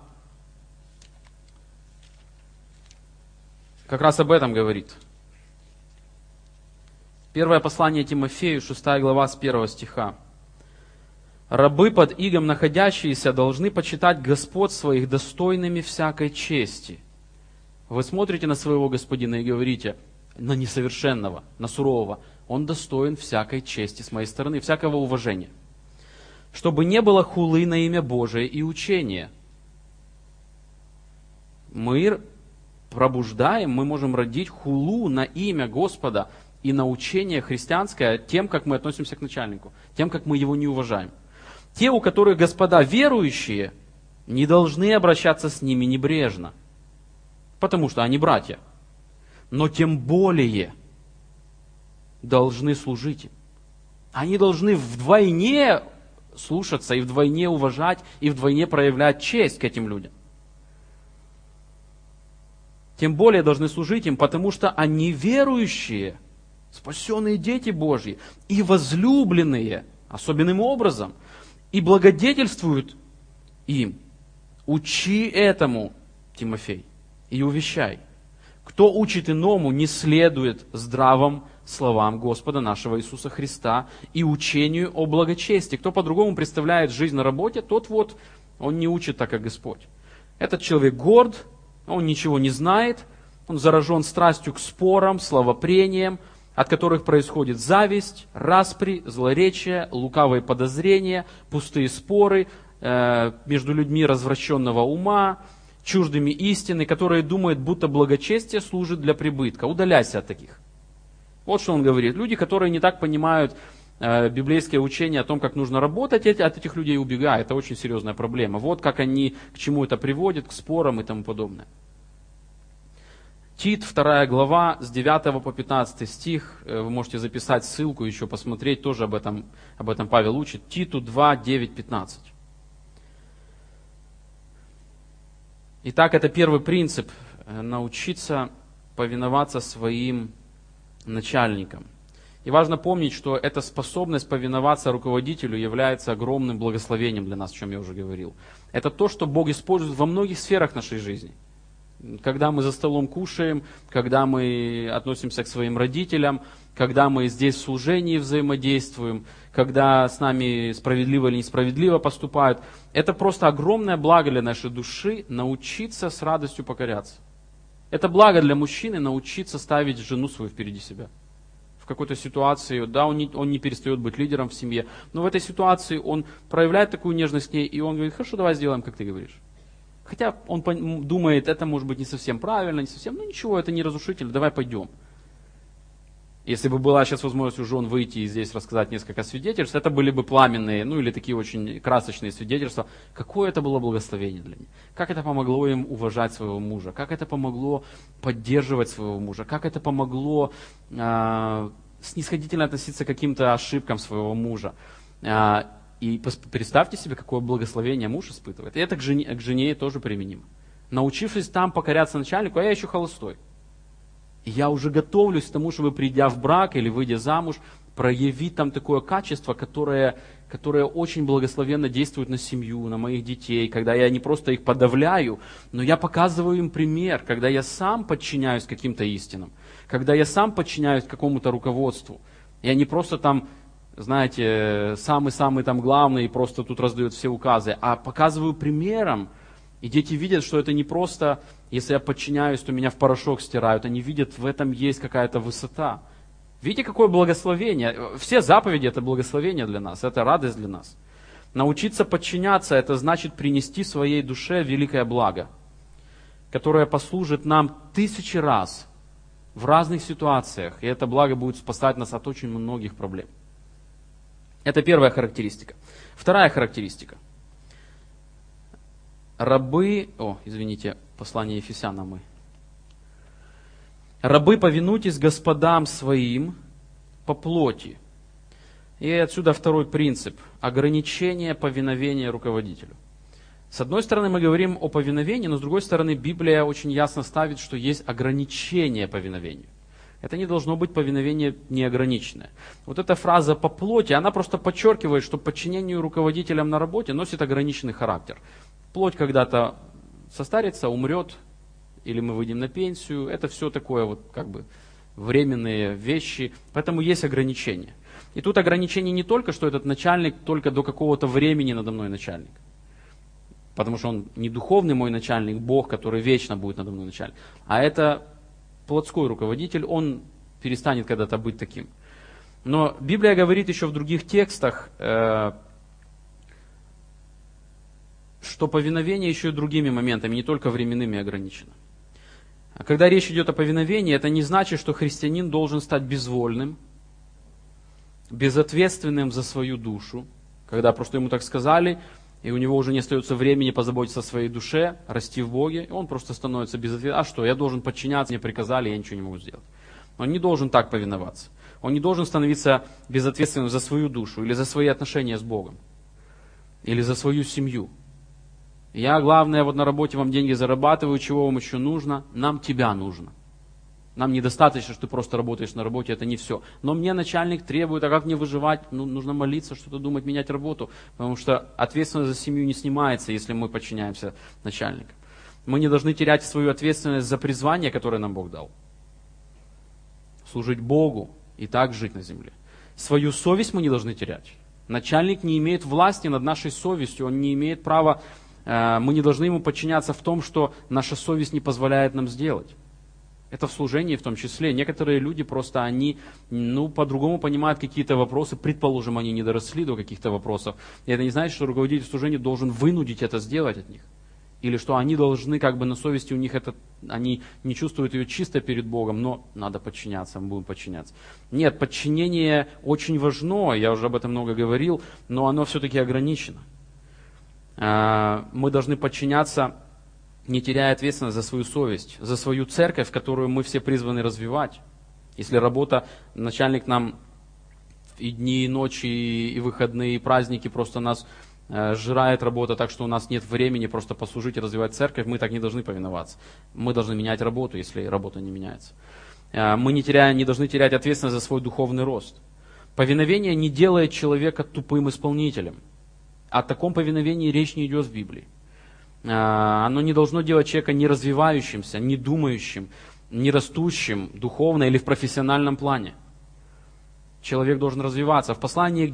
как раз об этом говорит. Первое послание Тимофею, 6 глава, с 1 стиха. «Рабы под игом находящиеся должны почитать господ своих достойными всякой чести». Вы смотрите на своего господина и говорите: на несовершенного, на сурового, он достоин всякой чести с моей стороны, всякого уважения. Чтобы не было хулы на имя Божие и учения. Мы пробуждаем, мы можем родить хулу на имя Господа и на учение христианское тем, как мы относимся к начальнику, тем, как мы его не уважаем. Те, у которых господа верующие, не должны обращаться с ними небрежно, потому что они братья. Но тем более должны служить им. Они должны вдвойне слушаться и вдвойне уважать, и вдвойне проявлять честь к этим людям. Тем более должны служить им, потому что они верующие, спасенные дети Божьи и возлюбленные особенным образом, и благодетельствуют им. Учи этому, Тимофей, и увещай. Кто учит иному, не следует здравым словам Господа нашего Иисуса Христа и учению о благочестии. Кто по-другому представляет жизнь на работе, тот вот, он не учит так, как Господь. Этот человек горд, он ничего не знает, он заражен страстью к спорам, словопрениям, от которых происходит зависть, распри, злоречие, лукавые подозрения, пустые споры между людьми развращенного ума, чуждыми истины, которые думают, будто благочестие служит для прибытка. Удаляйся от таких. Вот что он говорит. Люди, которые не так понимают библейское учение о том, как нужно работать, от этих людей убегай. Это очень серьезная проблема. Вот как они к чему это приводит, к спорам и тому подобное. Тит, 2 глава, с 9 по 15 стих. Вы можете записать ссылку, еще посмотреть, тоже об этом Павел учит. Титу 2, 9, 15. Итак, это первый принцип – научиться повиноваться своим начальникам. И важно помнить, что эта способность повиноваться руководителю является огромным благословением для нас, о чем я уже говорил. Это то, что Бог использует во многих сферах нашей жизни. Когда мы за столом кушаем, когда мы относимся к своим родителям, когда мы здесь в служении взаимодействуем, когда с нами справедливо или несправедливо поступают. Это просто огромное благо для нашей души научиться с радостью покоряться. Это благо для мужчины научиться ставить жену свою впереди себя. В какой-то ситуации, да, он не перестает быть лидером в семье, но в этой ситуации он проявляет такую нежность к ней, и он говорит: хорошо, давай сделаем, как ты говоришь. Хотя он думает, это может быть не совсем правильно, не совсем, ну ничего, это не разрушительно, давай пойдем. Если бы была сейчас возможность у жен выйти и здесь рассказать несколько свидетельств, это были бы пламенные, ну или такие очень красочные свидетельства. Какое это было благословение для них. Как это помогло им уважать своего мужа, как это помогло поддерживать своего мужа, как это помогло снисходительно относиться к каким-то ошибкам своего мужа. И представьте себе, какое благословение муж испытывает. И это к жене тоже применимо. Научившись там покоряться начальнику, а я еще холостой. И я уже готовлюсь к тому, чтобы, придя в брак или выйдя замуж, проявить там такое качество, которое очень благословенно действует на семью, на моих детей, когда я не просто их подавляю, но я показываю им пример, когда я сам подчиняюсь каким-то истинам, когда я сам подчиняюсь какому-то руководству. Я не просто там, знаете, самый-самый там главный и просто тут раздает все указы, а показываю примером. И дети видят, что это не просто, если я подчиняюсь, то меня в порошок стирают. Они видят, в этом есть какая-то высота. Видите, какое благословение. Все заповеди – это благословение для нас, это радость для нас. Научиться подчиняться – это значит принести своей душе великое благо, которое послужит нам 1000 раз в разных ситуациях. И это благо будет спасать нас от очень многих проблем. Это первая характеристика. Вторая характеристика. Послание Ефесянам Рабы, повинуйтесь господам своим по плоти. И отсюда второй принцип – ограничение повиновения руководителю. С одной стороны, мы говорим о повиновении, но с другой стороны, Библия очень ясно ставит, что есть ограничение повиновению. Это не должно быть повиновение неограниченное. Вот эта фраза «по плоти», она просто подчеркивает, что подчинение руководителям на работе носит ограниченный характер. Плоть когда-то состарится, умрет, или мы выйдем на пенсию. Это все такое вот как бы временные вещи, поэтому есть ограничения. И тут ограничение не только, что этот начальник только до какого-то времени надо мной начальник. Потому что он не духовный мой начальник, Бог, который вечно будет надо мной начальник. А это плотской руководитель, он перестанет когда-то быть таким. Но Библия говорит еще в других текстах, что повиновение еще и другими моментами, не только временными ограничено. А когда речь идет о повиновении, это не значит, что христианин должен стать безвольным, безответственным за свою душу, когда просто ему так сказали, и у него уже не остается времени позаботиться о своей душе, расти в Боге, и он просто становится безответственным. А что, я должен подчиняться, мне приказали, я ничего не могу сделать. Он не должен так повиноваться. Он не должен становиться безответственным за свою душу, или за свои отношения с Богом, или за свою семью. Я, главное, вот на работе вам деньги зарабатываю, чего вам еще нужно? Нам тебя нужно. Нам недостаточно, что ты просто работаешь на работе, это не все. Но мне начальник требует, а как мне выживать? Ну, нужно молиться, что-то думать, менять работу. Потому что ответственность за семью не снимается, если мы подчиняемся начальнику. Мы не должны терять свою ответственность за призвание, которое нам Бог дал. Служить Богу и так жить на земле. Свою совесть мы не должны терять. Начальник не имеет власти над нашей совестью, он не имеет права, мы не должны ему подчиняться в том, что наша совесть не позволяет нам сделать. Это в служении в том числе. Некоторые люди просто, они по-другому понимают какие-то вопросы, предположим, они не доросли до каких-то вопросов. И это не значит, что руководитель служения должен вынудить это сделать от них. Или что они должны, как бы на совести у них это, они не чувствуют ее чисто перед Богом, но надо подчиняться, мы будем подчиняться. Нет, подчинение очень важно, я уже об этом много говорил, но оно все-таки ограничено. Мы должны подчиняться не теряя ответственность за свою совесть, за свою церковь, которую мы все призваны развивать. Если работа, начальник нам и дни, и ночи, и выходные, и праздники просто нас сжирает работа так, что у нас нет времени просто послужить и развивать церковь, мы так не должны повиноваться. Мы должны менять работу, если работа не меняется. Мы не должны терять ответственность за свой духовный рост. Повиновение не делает человека тупым исполнителем. О таком повиновении речь не идет в Библии. Оно не должно делать человека не развивающимся, не думающим, не растущим духовно или в профессиональном плане. Человек должен развиваться. В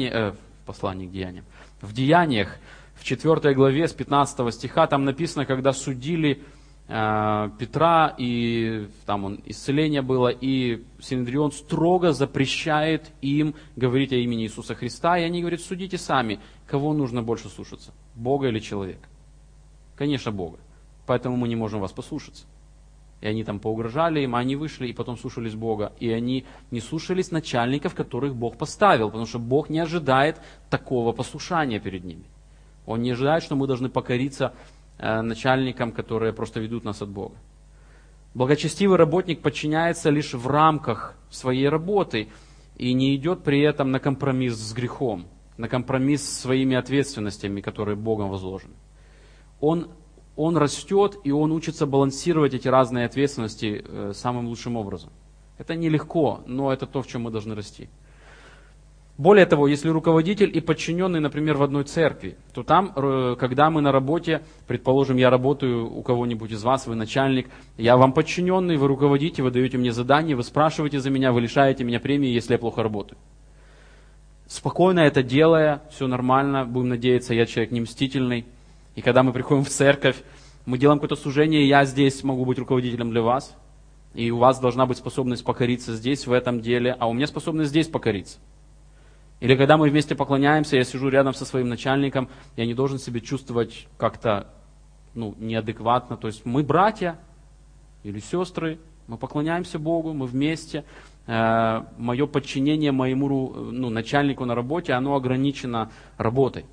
Деяниях, в 4 главе с 15 стиха, там написано, когда судили Петра, и там исцеление было, и Синедрион строго запрещает им говорить о имени Иисуса Христа, и они говорят, судите сами, кого нужно больше слушаться, Бога или человека? Конечно, Бога. Поэтому мы не можем вас послушаться. И они там поугрожали им, а они вышли и потом слушались Бога. И они не слушались начальников, которых Бог поставил, потому что Бог не ожидает такого послушания перед ними. Он не ожидает, что мы должны покориться начальникам, которые просто ведут нас от Бога. Благочестивый работник подчиняется лишь в рамках своей работы и не идет при этом на компромисс с грехом, на компромисс с своими ответственностями, которые Богом возложены. Он растет, и он учится балансировать эти разные ответственности самым лучшим образом. Это нелегко, но это то, в чем мы должны расти. Более того, если руководитель и подчиненный, например, в одной церкви, то там, когда мы на работе, предположим, я работаю у кого-нибудь из вас, вы начальник, я вам подчиненный, вы руководите, вы даете мне задания, вы спрашиваете за меня, вы лишаете меня премии, если я плохо работаю. Спокойно это делая, все нормально, будем надеяться, я человек не мстительный. И когда мы приходим в церковь, мы делаем какое-то служение, я здесь могу быть руководителем для вас, и у вас должна быть способность покориться здесь, в этом деле, а у меня способность здесь покориться. Или когда мы вместе поклоняемся, я сижу рядом со своим начальником, я не должен себя чувствовать как-то неадекватно. То есть мы братья или сестры, мы поклоняемся Богу, мы вместе. Мое подчинение моему начальнику на работе, оно ограничено работой.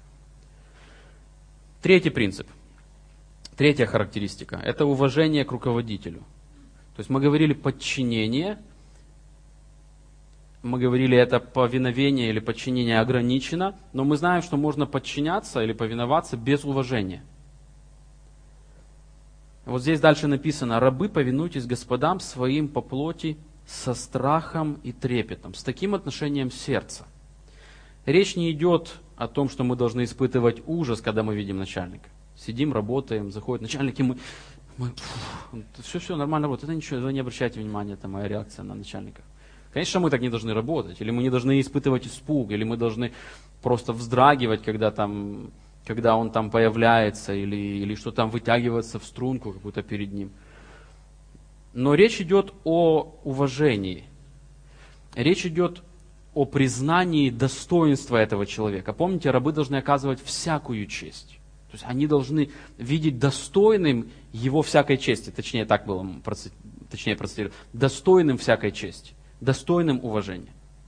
Третий принцип, третья характеристика – это уважение к руководителю. То есть мы говорили подчинение, мы говорили это повиновение или подчинение ограничено, но мы знаем, что можно подчиняться или повиноваться без уважения. Вот здесь дальше написано: «Рабы, повинуйтесь господам своим по плоти со страхом и трепетом», с таким отношением сердца. Речь не идет о том, что мы должны испытывать ужас, когда мы видим начальника. Сидим, работаем, заходят начальники, мы все нормально работает, это ничего, вы не обращайте внимания, это моя реакция на начальника. Конечно, мы так не должны работать, или мы не должны испытывать испуг, или мы должны просто вздрагивать, когда он там появляется, или что там вытягиваться в струнку какую-то перед ним. Но речь идет о уважении. Речь идет о признании достоинства этого человека. Помните, рабы должны оказывать всякую честь. То есть они должны видеть достойным его всякой чести. Точнее, так было, точнее процитирую. Достойным всякой чести. Достойным уважения.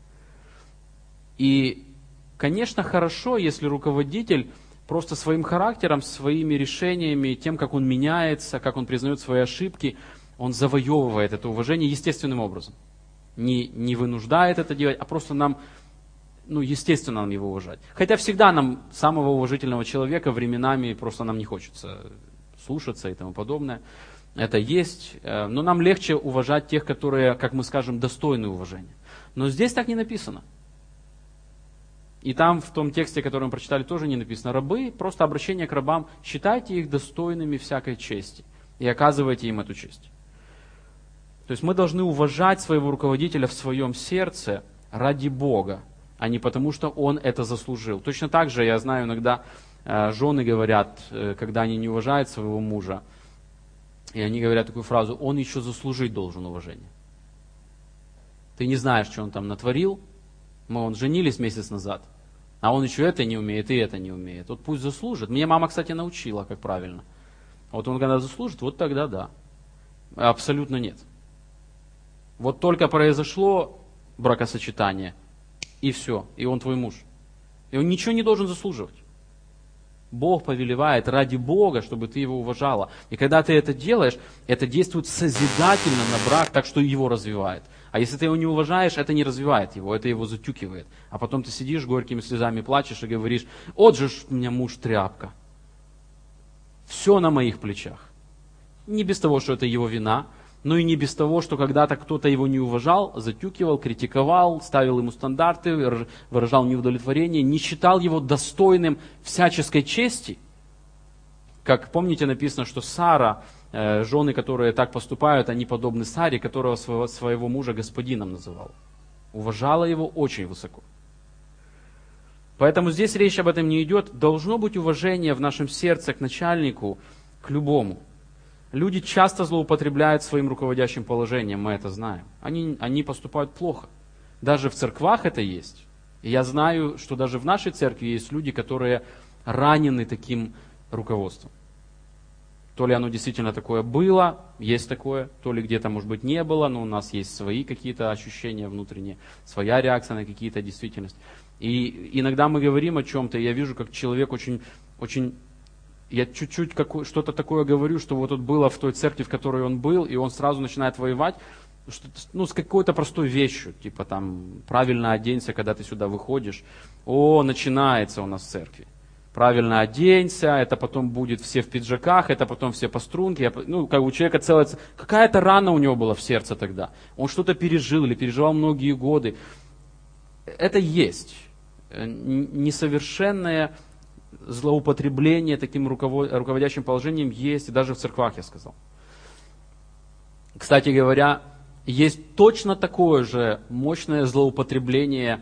И, конечно, хорошо, если руководитель просто своим характером, своими решениями, тем, как он меняется, как он признает свои ошибки, он завоевывает это уважение естественным образом. Не вынуждает это делать, а просто нам, естественно, нам его уважать. Хотя всегда нам самого уважительного человека временами просто нам не хочется слушаться и тому подобное. Это есть, но нам легче уважать тех, которые, как мы скажем, достойны уважения. Но здесь так не написано. И там в том тексте, который мы прочитали, тоже не написано. Рабы, просто обращение к рабам, считайте их достойными всякой чести и оказывайте им эту честь. То есть мы должны уважать своего руководителя в своем сердце ради Бога, а не потому, что он это заслужил. Точно так же, я знаю, иногда жены говорят, когда они не уважают своего мужа, и они говорят такую фразу: он еще заслужить должен уважение. Ты не знаешь, что он там натворил. Мы женились месяц назад, а он еще это не умеет и это не умеет. Вот пусть заслужит. Меня мама, кстати, научила, как правильно. Вот он когда заслужит, вот тогда да. Абсолютно нет. Вот только произошло бракосочетание, и все, и он твой муж. И он ничего не должен заслуживать. Бог повелевает ради Бога, чтобы ты его уважала. И когда ты это делаешь, это действует созидательно на брак, так что его развивает. А если ты его не уважаешь, это не развивает его, это его затюкивает. А потом ты сидишь горькими слезами, плачешь и говоришь: вот же ж у меня муж тряпка. Все на моих плечах. Не без того, что это его вина, но и не без того, что когда-то кто-то его не уважал, затюкивал, критиковал, ставил ему стандарты, выражал неудовлетворение, не считал его достойным всяческой чести. Как помните, написано, что Сара, жены, которые так поступают, они подобны Саре, которого своего мужа господином называла. Уважала его очень высоко. Поэтому здесь речь об этом не идет. Должно быть уважение в нашем сердце к начальнику, к любому. Люди часто злоупотребляют своим руководящим положением, мы это знаем. Они поступают плохо. Даже в церквах это есть. И я знаю, что даже в нашей церкви есть люди, которые ранены таким руководством. То ли оно действительно такое было, есть такое, то ли где-то, может быть, не было, но у нас есть свои какие-то ощущения внутренние, своя реакция на какие-то действительности. И иногда мы говорим о чем-то, и я вижу, как человек очень, я чуть-чуть что-то такое говорю, что вот тут было в той церкви, в которой он был, и он сразу начинает воевать, с какой-то простой вещью, типа там, правильно оденься, когда ты сюда выходишь. Начинается у нас в церкви. Правильно оденься, это потом будет все в пиджаках, это потом все по струнке. Как у человека целая... Какая-то рана у него была в сердце тогда. Он что-то пережил или переживал многие годы. Это есть. Несовершенное злоупотребление таким руководящим положением есть, и даже в церквах, я сказал. Кстати говоря, есть точно такое же мощное злоупотребление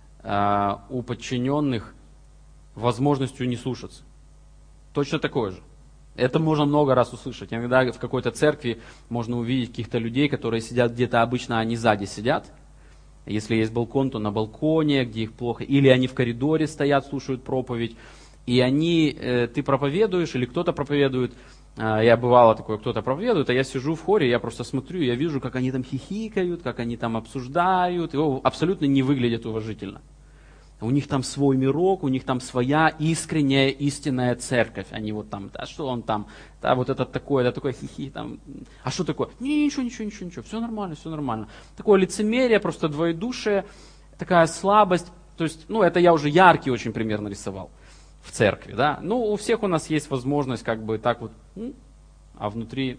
у подчиненных возможностью не слушаться. Точно такое же. Это можно много раз услышать. Иногда в какой-то церкви можно увидеть каких-то людей, которые сидят где-то, обычно они сзади сидят. Если есть балкон, то на балконе, где их плохо. Или они в коридоре стоят, слушают проповедь. И ты проповедуешь, или кто-то проповедует. Я бывало такое, кто-то проповедует, а я сижу в хоре, я просто смотрю, я вижу, как они там хихикают, как они там обсуждают. Его абсолютно не выглядят уважительно. У них там свой мирок, у них там своя искренняя, истинная церковь. Они вот там, да что он там, да вот это такой хихи там. А что такое? Ничего, все нормально. Такое лицемерие, просто двоедушие, такая слабость. То есть, это я уже яркий очень пример нарисовал в церкви, да. У всех у нас есть возможность как бы так вот, а внутри,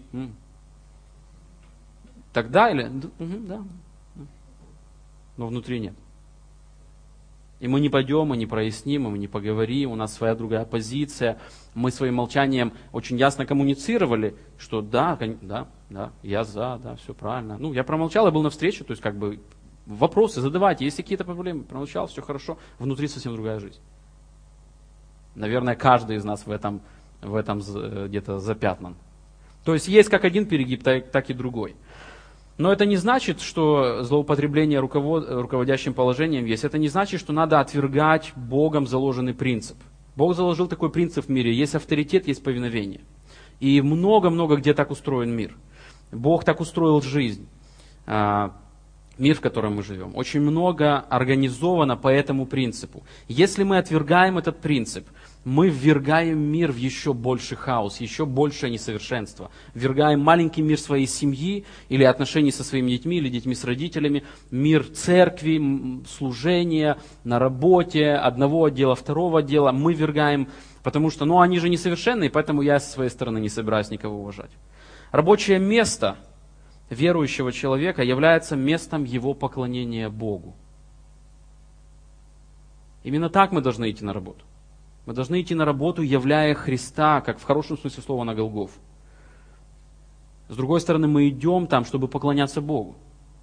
тогда или, да, но внутри нет. И мы не пойдем, мы не проясним, мы не поговорим, у нас своя другая позиция. Мы своим молчанием очень ясно коммуницировали, что да, я за, да, все правильно. Я промолчал, я был на встрече, то есть как бы вопросы задавайте, есть какие-то проблемы, промолчал, все хорошо, внутри совсем другая жизнь. Наверное, каждый из нас в этом где-то запятнан. То есть есть как один перегиб, так и другой. Но это не значит, что злоупотребление руководящим положением есть. Это не значит, что надо отвергать Богом заложенный принцип. Бог заложил такой принцип в мире. Есть авторитет, есть повиновение. И много-много где так устроен мир. Бог так устроил жизнь. Мир, в котором мы живем. Очень много организовано по этому принципу. Если мы отвергаем этот принцип, мы ввергаем мир в еще больший хаос, еще большее несовершенство. Ввергаем маленький мир своей семьи, или отношений со своими детьми, или детьми с родителями, мир церкви, служения, на работе, одного отдела, второго отдела. Мы ввергаем, потому что, они же несовершенные, поэтому я со своей стороны не собираюсь никого уважать. Рабочее место верующего человека является местом его поклонения Богу. Именно так мы должны идти на работу. Мы должны идти на работу, являя Христа, как в хорошем смысле слова, на Голгофу. С другой стороны, мы идем там, чтобы поклоняться Богу.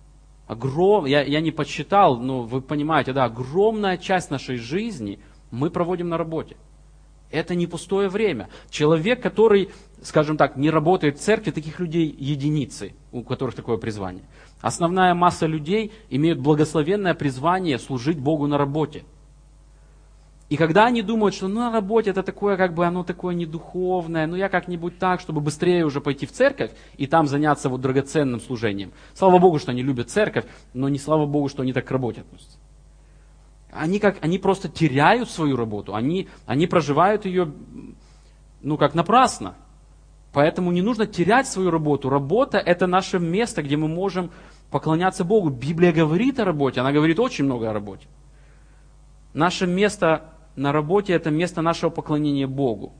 Я не подсчитал, но вы понимаете, да, огромная часть нашей жизни мы проводим на работе. Это не пустое время. Человек, который, скажем так, не работает в церкви, таких людей единицы, у которых такое призвание. Основная масса людей имеют благословенное призвание служить Богу на работе. И когда они думают, что на работе это такое, оно такое недуховное, я как-нибудь так, чтобы быстрее уже пойти в церковь и там заняться драгоценным служением. Слава Богу, что они любят церковь, но не слава Богу, что они так к работе относятся. Они просто теряют свою работу, они проживают ее, как напрасно. Поэтому не нужно терять свою работу. Работа – это наше место, где мы можем поклоняться Богу. Библия говорит о работе, она говорит очень много о работе. Наше место на работе – это место нашего поклонения Богу.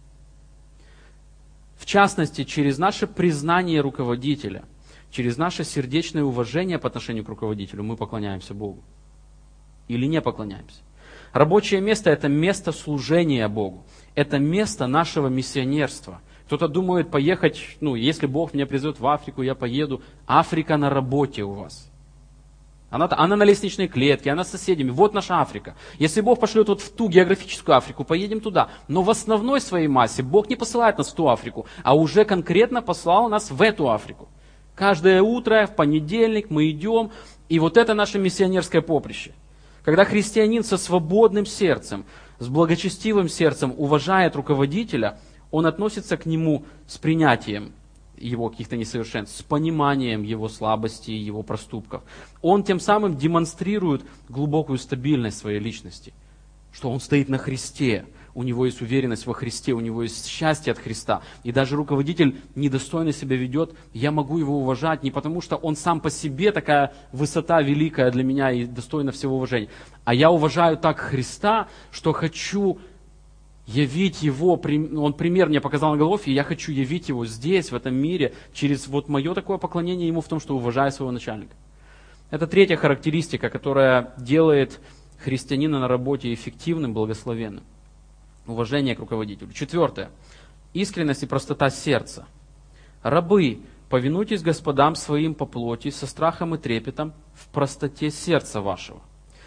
В частности, через наше признание руководителя, через наше сердечное уважение по отношению к руководителю мы поклоняемся Богу. Или не поклоняемся. Рабочее место – это место служения Богу. Это место нашего миссионерства. Кто-то думает поехать, если Бог меня призовет в Африку, я поеду. Африка на работе у вас. Она на лестничной клетке, она с соседями. Вот наша Африка. Если Бог пошлет вот в ту географическую Африку, поедем туда. Но в основной своей массе Бог не посылает нас в ту Африку, а уже конкретно послал нас в эту Африку. Каждое утро, в понедельник мы идем, и вот это наше миссионерское поприще. Когда христианин со свободным сердцем, с благочестивым сердцем уважает руководителя, он относится к нему с принятием его каких-то несовершенств, с пониманием его слабостей, его проступков. Он тем самым демонстрирует глубокую стабильность своей личности, что он стоит на Христе, у него есть уверенность во Христе, у него есть счастье от Христа. И даже руководитель недостойно себя ведет, я могу его уважать не потому, что он сам по себе такая высота великая для меня и достойна всего уважения, а я уважаю так Христа, что хочу явить Его, Он пример мне показал на Голгофе, и я хочу явить Его здесь, в этом мире, через вот мое такое поклонение Ему в том, что уважаю своего начальника. Это третья характеристика, которая делает христианина на работе эффективным, благословенным. Уважение к руководителю. Четвертое. Искренность и простота сердца. Рабы, повинуйтесь господам своим по плоти, со страхом и трепетом, в простоте сердца вашего.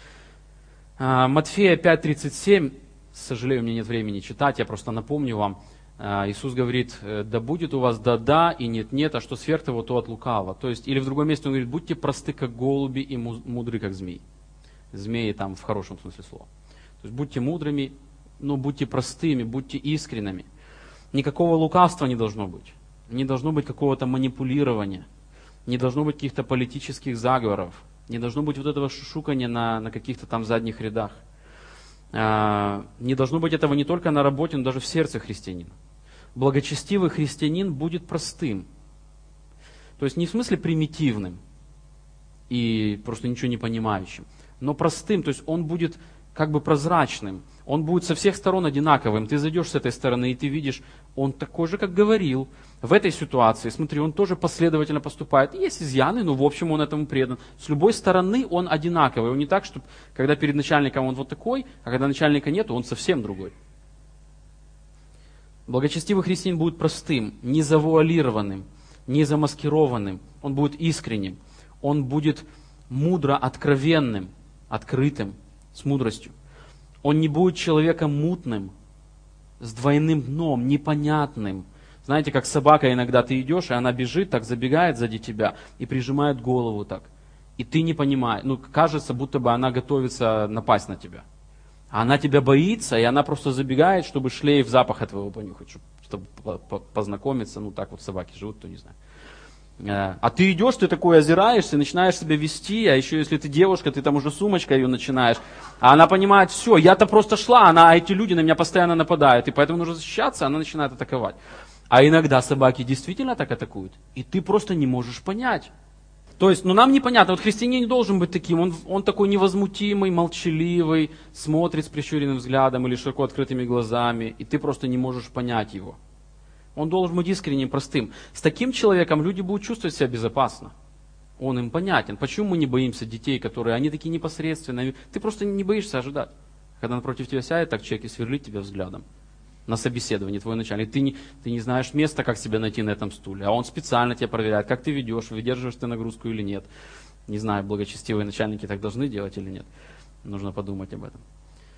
Матфея 5:37. К сожалению, у меня нет времени читать, я просто напомню вам. Иисус говорит, да будет у вас да-да и нет-нет, а что сверх того, то от лукавого. То есть, или в другом месте он говорит, будьте просты, как голуби, и мудры, как змеи. Змеи там в хорошем смысле слова. То есть, будьте мудрыми, но будьте простыми, будьте искренними. Никакого лукавства не должно быть. Не должно быть какого-то манипулирования. Не должно быть каких-то политических заговоров. Не должно быть вот этого шушукания на каких-то там задних рядах. Не должно быть этого не только на работе, но даже в сердце христианина. Благочестивый христианин будет простым. То есть не в смысле примитивным и просто ничего не понимающим, но простым, то есть он будет как бы прозрачным, он будет со всех сторон одинаковым. Ты зайдешь с этой стороны и ты видишь, он такой же, как говорил. В этой ситуации, смотри, он тоже последовательно поступает. Есть изъяны, но в общем он этому предан. С любой стороны он одинаковый. Он не так, что когда перед начальником он вот такой, а когда начальника нет, он совсем другой. Благочестивый христианин будет простым, не завуалированным, не замаскированным. Он будет искренним. Он будет мудро откровенным, открытым, с мудростью. Он не будет человеком мутным, с двойным дном, непонятным. Знаете, как собака иногда ты идешь, и она бежит, так забегает сзади тебя и прижимает голову так. И ты не понимаешь, кажется, будто бы она готовится напасть на тебя. А она тебя боится, и она просто забегает, чтобы шлейф запаха твоего понюхать, чтобы познакомиться. Так вот собаки живут, кто не знает. А ты идешь, ты такой озираешься, начинаешь себя вести, а еще если ты девушка, ты там уже сумочкой ее начинаешь. А она понимает, все, я-то просто шла, а эти люди на меня постоянно нападают, и поэтому нужно защищаться, она начинает атаковать. А иногда собаки действительно так атакуют, и ты просто не можешь понять. То есть, нам непонятно, вот христианин не должен быть таким, он такой невозмутимый, молчаливый, смотрит с прищуренным взглядом или широко открытыми глазами, и ты просто не можешь понять его. Он должен быть искренним, простым. С таким человеком люди будут чувствовать себя безопасно. Он им понятен. Почему мы не боимся детей, они такие непосредственные? Ты просто не боишься ожидать. Когда напротив тебя сядет так человек и сверлит тебя взглядом на собеседовании, твой начальник. Ты не знаешь места, как себя найти на этом стуле. А он специально тебя проверяет, как ты ведешь, выдерживаешь ты нагрузку или нет. Не знаю, благочестивые начальники так должны делать или нет. Нужно подумать об этом.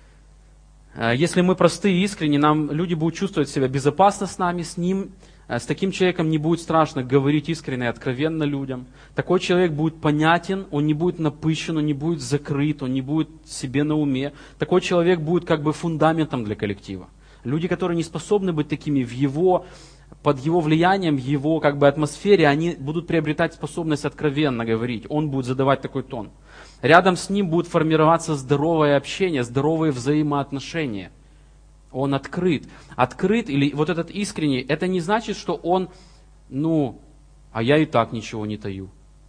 Если мы простые и искренне, люди будут чувствовать себя безопасно с нами, с ним. С таким человеком не будет страшно говорить искренне и откровенно людям. Такой человек будет понятен, он не будет напыщен, он не будет закрыт, он не будет себе на уме. Такой человек будет как бы фундаментом для коллектива. Люди, которые не способны быть такими в его под его влиянием, его как бы атмосфере, они будут приобретать способность откровенно говорить. Он будет задавать такой тон. Рядом с ним будет формироваться здоровое общение, здоровые взаимоотношения. Он открыт. Открыт или вот этот искренний, это не значит, что он, а я и так ничего не таю.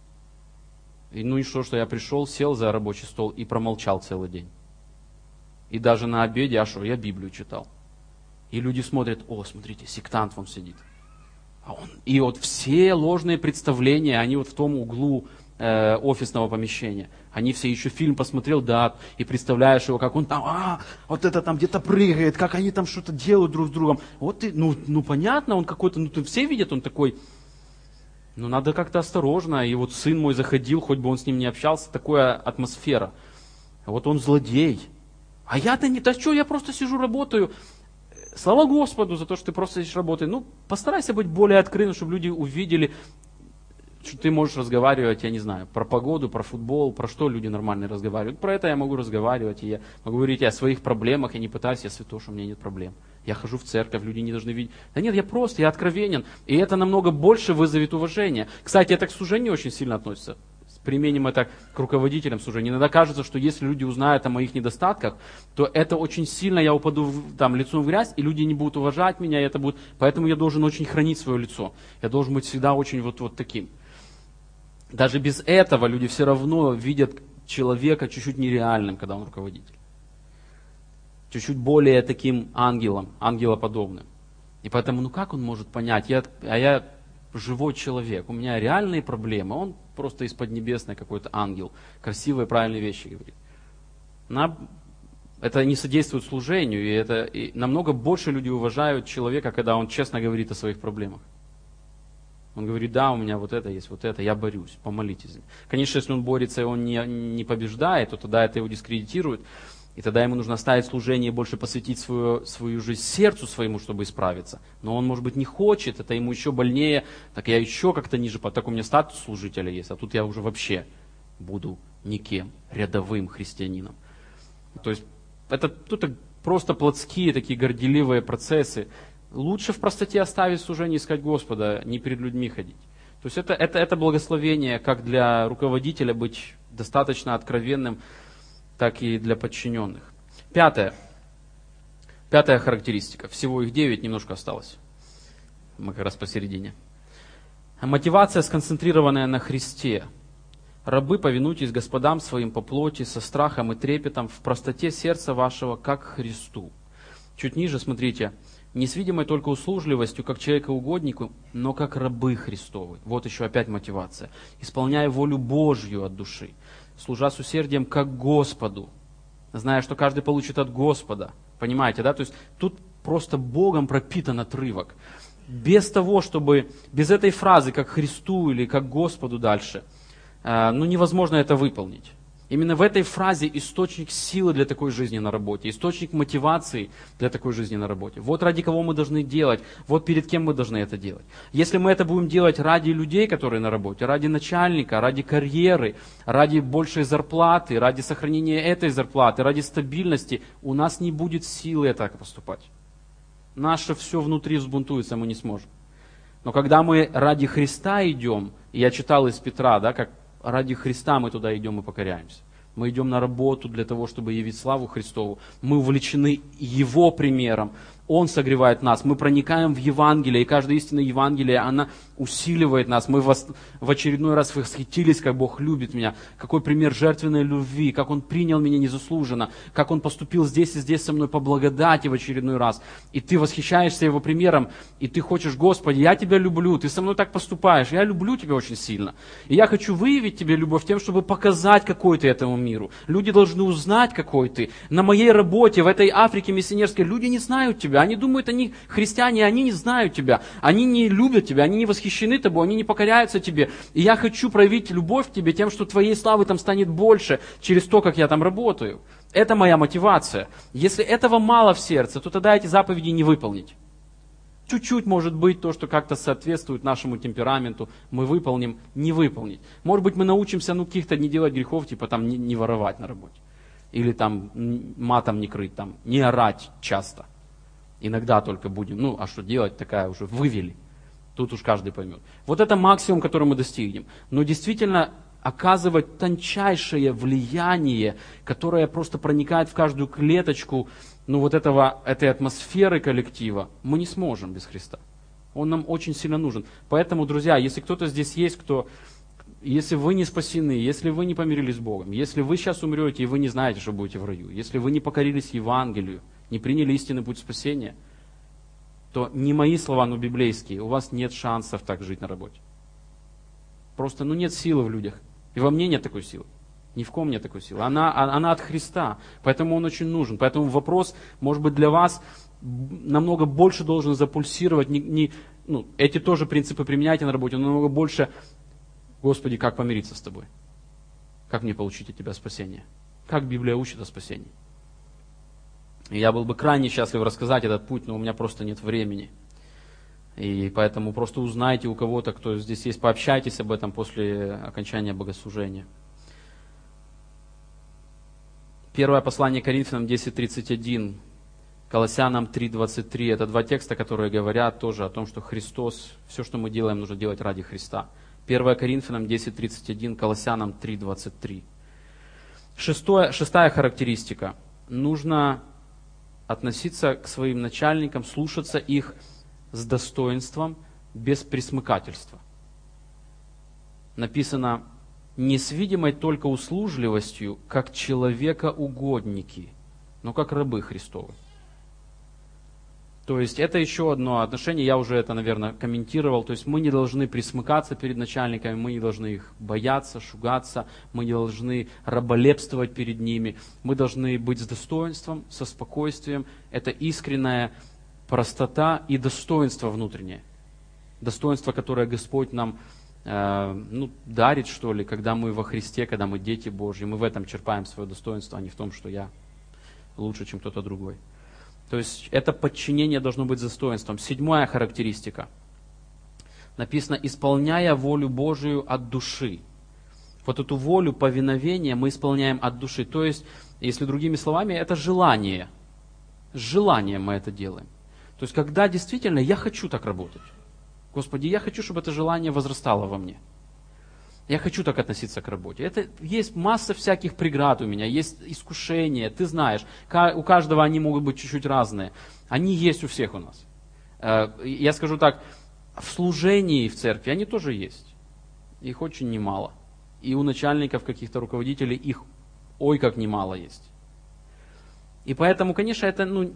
И что я пришел, сел за рабочий стол и промолчал целый день. И даже на обеде, я Библию читал. И люди смотрят, смотрите, сектант вон сидит. И вот все ложные представления, они вот в том углу офисного помещения. Они все еще фильм посмотрел, да, и представляешь его, как он там, вот это там где-то прыгает, как они там что-то делают друг с другом. Вот ты, понятно, он какой-то, ты все видят, он такой, надо как-то осторожно. И вот сын мой заходил, хоть бы он с ним не общался, такая атмосфера. Вот он злодей. А я-то не, я просто сижу, работаю. Слава Господу за то, что ты просто сидишь, работаешь. Постарайся быть более открытым, чтобы люди увидели, что ты можешь разговаривать, я не знаю, про погоду, про футбол, про что люди нормально разговаривают. Про это я могу разговаривать, и я могу говорить о своих проблемах, я не пытаюсь, я святой, что у меня нет проблем. Я хожу в церковь, люди не должны видеть. Да нет, я откровенен, и это намного больше вызовет уважение. Кстати, это к служению очень сильно относится. Применим это к руководителям служения. Иногда кажется, что если люди узнают о моих недостатках, то это очень сильно, я упаду лицом в грязь, и люди не будут уважать меня, и это будет... Поэтому я должен очень хранить свое лицо. Я должен быть всегда очень вот таким. Даже без этого люди все равно видят человека чуть-чуть нереальным, когда он руководитель. Чуть-чуть более таким ангелом, ангелоподобным. И поэтому, как он может понять? Я живой человек, у меня реальные проблемы, он просто из поднебесной какой-то ангел, красивые, правильные вещи говорит. Это не содействует служению, и намного больше люди уважают человека, когда он честно говорит о своих проблемах. Он говорит, да, у меня вот это есть, вот это, я борюсь, помолитесь. Конечно, если он борется и он не побеждает, то тогда это его дискредитирует. И тогда ему нужно оставить служение и больше посвятить свою жизнь сердцу своему, чтобы исправиться. Но он, может быть, не хочет, это ему еще больнее. Так я еще как-то ниже, так у меня статус служителя есть, а тут я уже вообще буду никем, рядовым христианином. То есть тут просто плотские такие горделивые процессы. Лучше в простоте оставить служение, искать Господа, не перед людьми ходить. То есть это благословение как для руководителя быть достаточно откровенным, так и для подчиненных. Пятая характеристика. Всего их 9, немножко осталось. Мы как раз посередине. Мотивация, сконцентрированная на Христе. Рабы, повинуйтесь господам своим по плоти, со страхом и трепетом, в простоте сердца вашего, как Христу. Чуть ниже, смотрите. Не с видимой только услужливостью, как человека-угоднику, но как рабы Христовы. Вот еще опять мотивация. Исполняя волю Божью от души, служа с усердием как Господу, зная, что каждый получит от Господа. Понимаете, да? То есть тут просто Богом пропитан отрывок. Без этой фразы, как Христу или как Господу дальше, невозможно это выполнить. Именно в этой фразе источник силы для такой жизни на работе, источник мотивации для такой жизни на работе. Вот ради кого мы должны делать, вот перед кем мы должны это делать. Если мы это будем делать ради людей, которые на работе, ради начальника, ради карьеры, ради большей зарплаты, ради сохранения этой зарплаты, ради стабильности, у нас не будет силы так поступать. Наше все внутри взбунтуется, мы не сможем. Но когда мы ради Христа идем, и я читал из Петра, как ради Христа мы туда идем и покоряемся. Мы идем на работу для того, чтобы явить славу Христову. Мы увлечены Его примером. Он согревает нас. Мы проникаем в Евангелие, и каждая истина Евангелия, она усиливает нас. Мы в очередной раз восхитились, как Бог любит меня. Какой пример жертвенной любви, как Он принял меня незаслуженно, как Он поступил здесь и здесь со мной по благодати в очередной раз. И ты восхищаешься Его примером, и ты хочешь, Господи, я Тебя люблю, Ты со мной так поступаешь, я люблю Тебя очень сильно. И я хочу выявить Тебе любовь тем, чтобы показать, какой Ты этому миру. Люди должны узнать, какой Ты. На моей работе, в этой Африке миссионерской, люди не знают Тебя. Они думают, они христиане, они не знают Тебя. Они не любят Тебя, они не восхищены Тобой, они не покоряются Тебе. И я хочу проявить любовь к Тебе тем, что Твоей славы там станет больше через то, как я там работаю. Это моя мотивация. Если этого мало в сердце, то тогда эти заповеди не выполнить. Чуть-чуть может быть то, что как-то соответствует нашему темпераменту, мы выполним, не выполнить. Может быть, мы научимся каких-то не делать грехов, типа там не воровать на работе. Или там матом не крыть, там, не орать часто. Иногда только будем. А что делать, такая уже вывели. Тут уж каждый поймет. Вот это максимум, который мы достигнем. Но действительно оказывать тончайшее влияние, которое просто проникает в каждую клеточку этой атмосферы коллектива, мы не сможем без Христа. Он нам очень сильно нужен. Поэтому, друзья, если кто-то здесь есть, если вы не спасены, если вы не помирились с Богом, если вы сейчас умрете и вы не знаете, что будете в раю, если вы не покорились Евангелию, не приняли истинный путь спасения, то не мои слова, но библейские, у вас нет шансов так жить на работе. Просто нет силы в людях. И во мне нет такой силы. Ни в ком нет такой силы. Она от Христа. Поэтому он очень нужен. Поэтому вопрос, может быть, для вас намного больше должен запульсировать. Эти тоже принципы применяйте на работе, но намного больше: Господи, как помириться с Тобой? Как мне получить от Тебя спасение? Как Библия учит о спасении? И я был бы крайне счастлив рассказать этот путь, но у меня просто нет времени. И поэтому просто узнайте у кого-то, кто здесь есть, пообщайтесь об этом после окончания богослужения. Первое послание Коринфянам 10:31, Колоссянам 3:23. Это два текста, которые говорят тоже о том, что Христос, все, что мы делаем, нужно делать ради Христа. 1 Коринфянам 10:31, Колоссянам 3:23. Шестая характеристика. Нужно относиться к своим начальникам, слушаться их с достоинством, без пресмыкательства. Написано: не с видимой только услужливостью, как человекоугодники, но как рабы Христовы. То есть это еще одно отношение, я уже это, наверное, комментировал. То есть мы не должны пресмыкаться перед начальниками, мы не должны их бояться, шугаться, мы не должны раболепствовать перед ними. Мы должны быть с достоинством, со спокойствием. Это искренняя простота и достоинство внутреннее. Достоинство, которое Господь нам дарит, что ли, когда мы во Христе, когда мы дети Божьи. Мы в этом черпаем свое достоинство, а не в том, что я лучше, чем кто-то другой. То есть это подчинение должно быть достоинством. 7-я характеристика. Написано: исполняя волю Божию от души. Вот эту волю повиновения мы исполняем от души. То есть, если другими словами, это желание. С желанием мы это делаем. То есть, когда действительно я хочу так работать. Господи, я хочу, чтобы это желание возрастало во мне. Я хочу так относиться к работе. Это есть масса всяких преград у меня, есть искушения, ты знаешь. У каждого они могут быть чуть-чуть разные. Они есть у всех у нас. Я скажу так, в служении в церкви они тоже есть. Их очень немало. И у начальников, каких-то руководителей их ой как немало есть. И поэтому, конечно,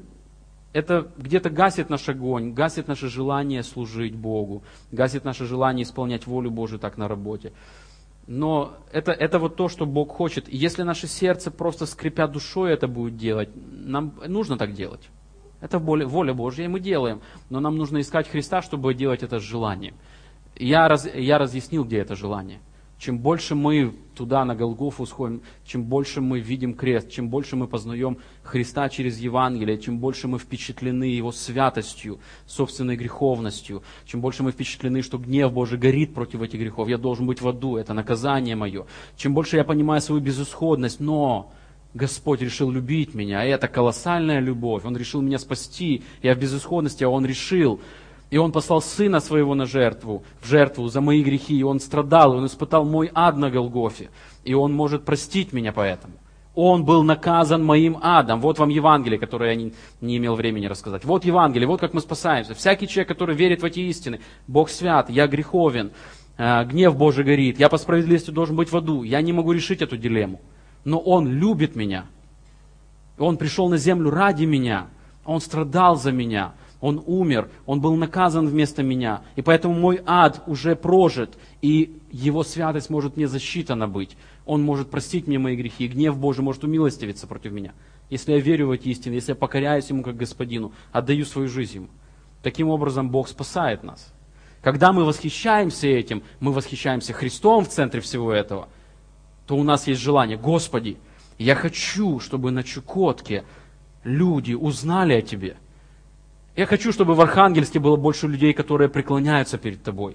это где-то гасит наш огонь, гасит наше желание служить Богу, гасит наше желание исполнять волю Божию так на работе. Но это вот то, что Бог хочет. И если наше сердце просто скрипя душой это будет делать, нам нужно так делать. Это воля Божья, и мы делаем. Но нам нужно искать Христа, чтобы делать это с желанием. Я разъяснил, где это желание. Чем больше мы туда, на Голгофу, сходим, чем больше мы видим крест, чем больше мы познаем Христа через Евангелие, чем больше мы впечатлены Его святостью, собственной греховностью, чем больше мы впечатлены, что гнев Божий горит против этих грехов, я должен быть в аду, это наказание мое. Чем больше я понимаю свою безысходность, но Господь решил любить меня, и это колоссальная любовь, Он решил меня спасти, я в безысходности, а Он решил. И Он послал Сына Своего в жертву за мои грехи, и Он страдал, и Он испытал мой ад на Голгофе, и Он может простить меня поэтому. Он был наказан моим адом. Вот вам Евангелие, которое я не имел времени рассказать. Вот Евангелие, вот как мы спасаемся. Всякий человек, который верит в эти истины, Бог свят, я греховен, гнев Божий горит, я по справедливости должен быть в аду, я не могу решить эту дилемму. Но Он любит меня. Он пришел на землю ради меня, Он страдал за меня. Он умер, Он был наказан вместо меня. И поэтому мой ад уже прожит, и Его святость может мне засчитана быть. Он может простить мне мои грехи, и гнев Божий может умилостивиться против меня. Если я верю в эти истины, если я покоряюсь Ему как Господину, отдаю свою жизнь Ему. Таким образом Бог спасает нас. Когда мы восхищаемся этим, мы восхищаемся Христом в центре всего этого, то у нас есть желание: Господи, я хочу, чтобы на Чукотке люди узнали о Тебе. Я хочу, чтобы в Архангельске было больше людей, которые преклоняются перед Тобой.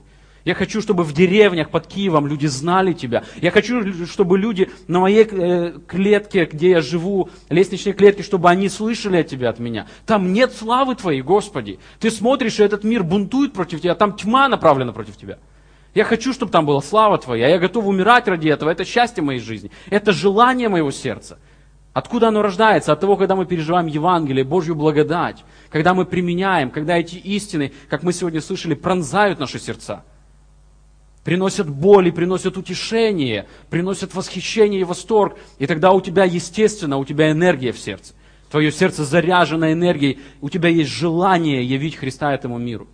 Я хочу, чтобы в деревнях под Киевом люди знали Тебя. Я хочу, чтобы люди на моей клетке, где я живу, лестничной клетке, чтобы они слышали от Тебя, от меня. Там нет славы Твоей, Господи. Ты смотришь, и этот мир бунтует против Тебя, там тьма направлена против Тебя. Я хочу, чтобы там была слава Твоя. Я готов умирать ради этого. Это счастье моей жизни. Это желание моего сердца. Откуда оно рождается? От того, когда мы переживаем Евангелие, Божью благодать. Когда мы применяем, когда эти истины, как мы сегодня слышали, пронзают наши сердца. Приносят боли, приносят утешение, приносят восхищение и восторг. И тогда у тебя, естественно, у тебя энергия в сердце. Твое сердце заряжено энергией, у тебя есть желание явить Христа этому миру.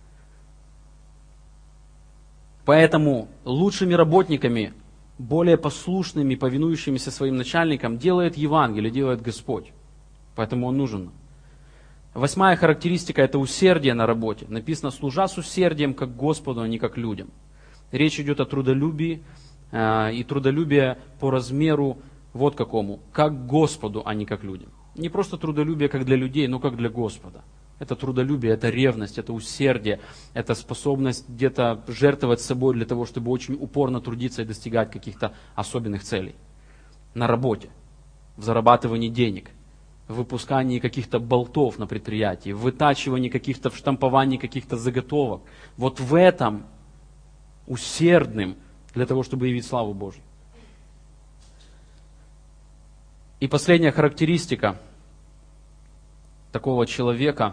Поэтому лучшими работниками, более послушными, повинующимися своим начальникам, делает Евангелие, делает Господь. Поэтому Он нужен. 8-я характеристика – это усердие на работе. Написано, служа с усердием, как Господу, а не как людям. Речь идет о трудолюбии, и трудолюбие по размеру вот какому, как Господу, а не как людям. Не просто трудолюбие как для людей, но как для Господа. Это трудолюбие, это ревность, это усердие, это способность где-то жертвовать собой для того, чтобы очень упорно трудиться и достигать каких-то особенных целей. На работе, в зарабатывании денег, в выпускании каких-то болтов на предприятии, в вытачивании каких-то, в штамповании каких-то заготовок. Вот в этом усердным для того, чтобы явить славу Божью. И последняя характеристика такого человека,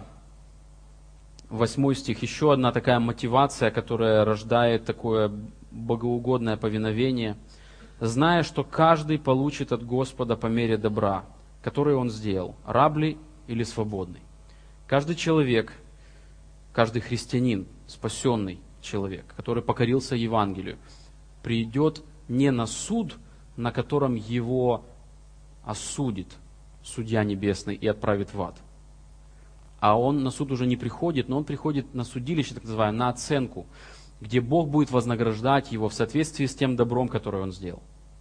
8 стих, еще одна такая мотивация, которая рождает такое богоугодное повиновение, зная, что каждый получит от Господа по мере добра, которое он сделал, раб ли или свободный. Каждый человек, каждый христианин, спасенный человек, который покорился Евангелию, придет не на суд, на котором его осудит судья небесный и отправит в ад. А он на суд уже не приходит, но он приходит на судилище, так называемое, на оценку, где Бог будет вознаграждать его в соответствии с тем добром, которое он сделал.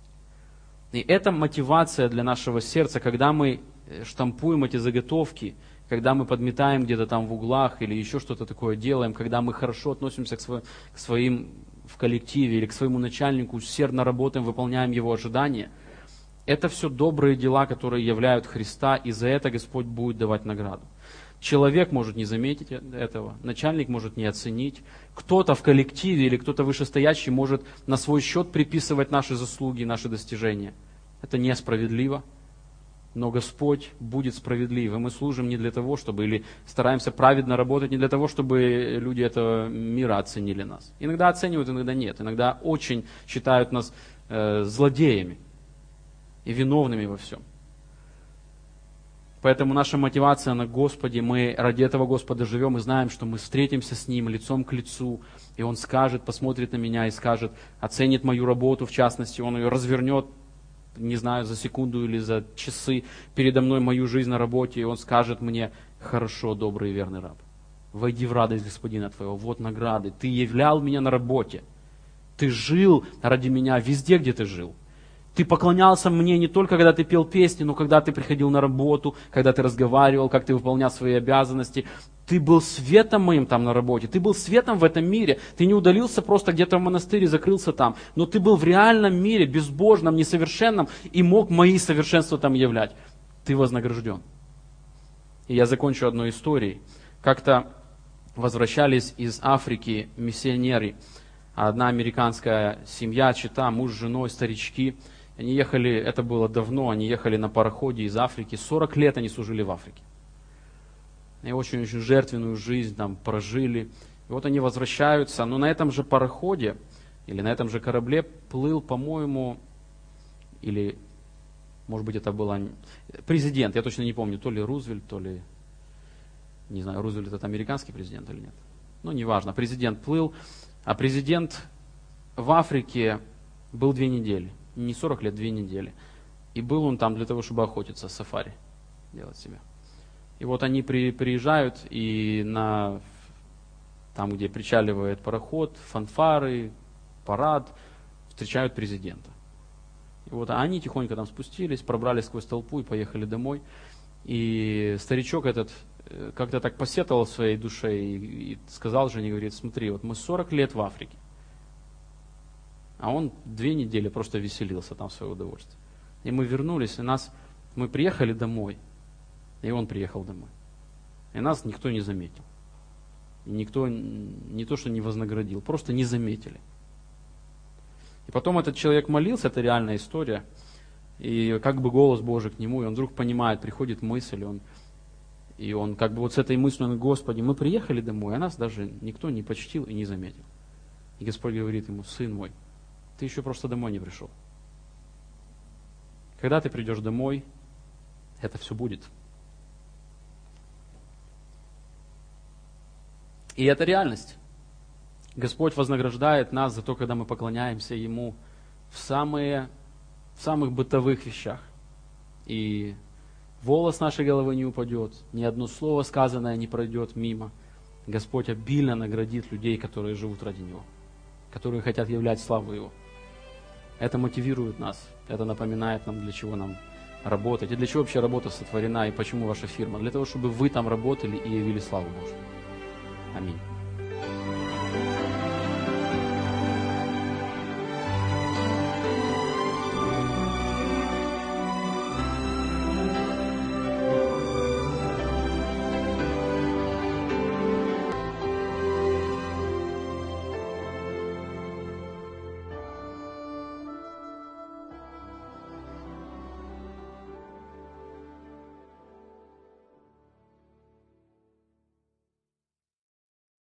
И это мотивация для нашего сердца, когда мы штампуем эти заготовки, когда мы подметаем где-то там в углах или еще что-то такое делаем, когда мы хорошо относимся к своим в коллективе или к своему начальнику, усердно работаем, выполняем его ожидания. Это все добрые дела, которые являют Христа, и за это Господь будет давать награду. Человек может не заметить этого, начальник может не оценить, кто-то в коллективе или кто-то вышестоящий может на свой счет приписывать наши заслуги, наши достижения. Это несправедливо, но Господь будет справедлив, и мы служим не для того, чтобы, или стараемся праведно работать не для того, чтобы люди этого мира оценили нас. Иногда оценивают, иногда нет, иногда очень считают нас злодеями и виновными во всем. Поэтому наша мотивация на Господе, мы ради этого Господа живем и знаем, что мы встретимся с Ним лицом к лицу, и Он скажет, посмотрит на меня и скажет, оценит мою работу, в частности, Он ее развернет, не знаю, за секунду или за часы передо мной мою жизнь на работе, и Он скажет мне, хорошо, добрый и верный раб, войди в радость Господина твоего, вот награды, ты являл меня на работе, ты жил ради меня везде, где ты жил. Ты поклонялся мне не только, когда ты пел песни, но когда ты приходил на работу, когда ты разговаривал, как ты выполнял свои обязанности. Ты был светом моим там на работе, ты был светом в этом мире. Ты не удалился просто где-то в монастыре, закрылся там, но ты был в реальном мире, безбожном, несовершенном, и мог мои совершенства там являть. Ты вознагражден. И я закончу одной историей. Как-то возвращались из Африки миссионеры. Одна американская семья, чета, муж с женой, старички. Они ехали, это было давно, они ехали на пароходе из Африки. 40 лет они служили в Африке. И очень-очень жертвенную жизнь там прожили. И вот они возвращаются, но на этом же пароходе, или на этом же корабле плыл, по-моему, или, может быть, это был президент, я точно не помню, то ли Рузвельт, то ли, не знаю, Рузвельт это американский президент или нет. Ну, неважно, президент плыл, а президент в Африке был 2 недели. Не 40 лет, 2 недели. И был он там для того, чтобы охотиться, сафари делать себе. И вот они приезжают, и там, где причаливает пароход, фанфары, парад, встречают президента. И вот они тихонько там спустились, пробрались сквозь толпу и поехали домой. И старичок этот как-то так посетовал в своей душе и сказал жене, говорит, смотри, вот мы 40 лет в Африке. А он 2 недели просто веселился там в свое удовольствие. И мы вернулись, мы приехали домой, и он приехал домой. И нас никто не заметил. И никто не то, что не вознаградил, просто не заметили. И потом этот человек молился, это реальная история, и как бы голос Божий к нему, и он вдруг понимает, приходит мысль, и он как бы вот с этой мыслью, он: Господи, мы приехали домой, а нас даже никто не почтил и не заметил. И Господь говорит ему: сын мой, ты еще просто домой не пришел. Когда ты придешь домой, это все будет. И это реальность. Господь вознаграждает нас за то, когда мы поклоняемся Ему в самых бытовых вещах. И волос нашей головы не упадет, ни одно слово сказанное не пройдет мимо. Господь обильно наградит людей, которые живут ради Него, которые хотят являть славу Его. Это мотивирует нас, это напоминает нам, для чего нам работать, и для чего вообще работа сотворена, и почему ваша фирма. Для того, чтобы вы там работали и явили славу Божию. Аминь.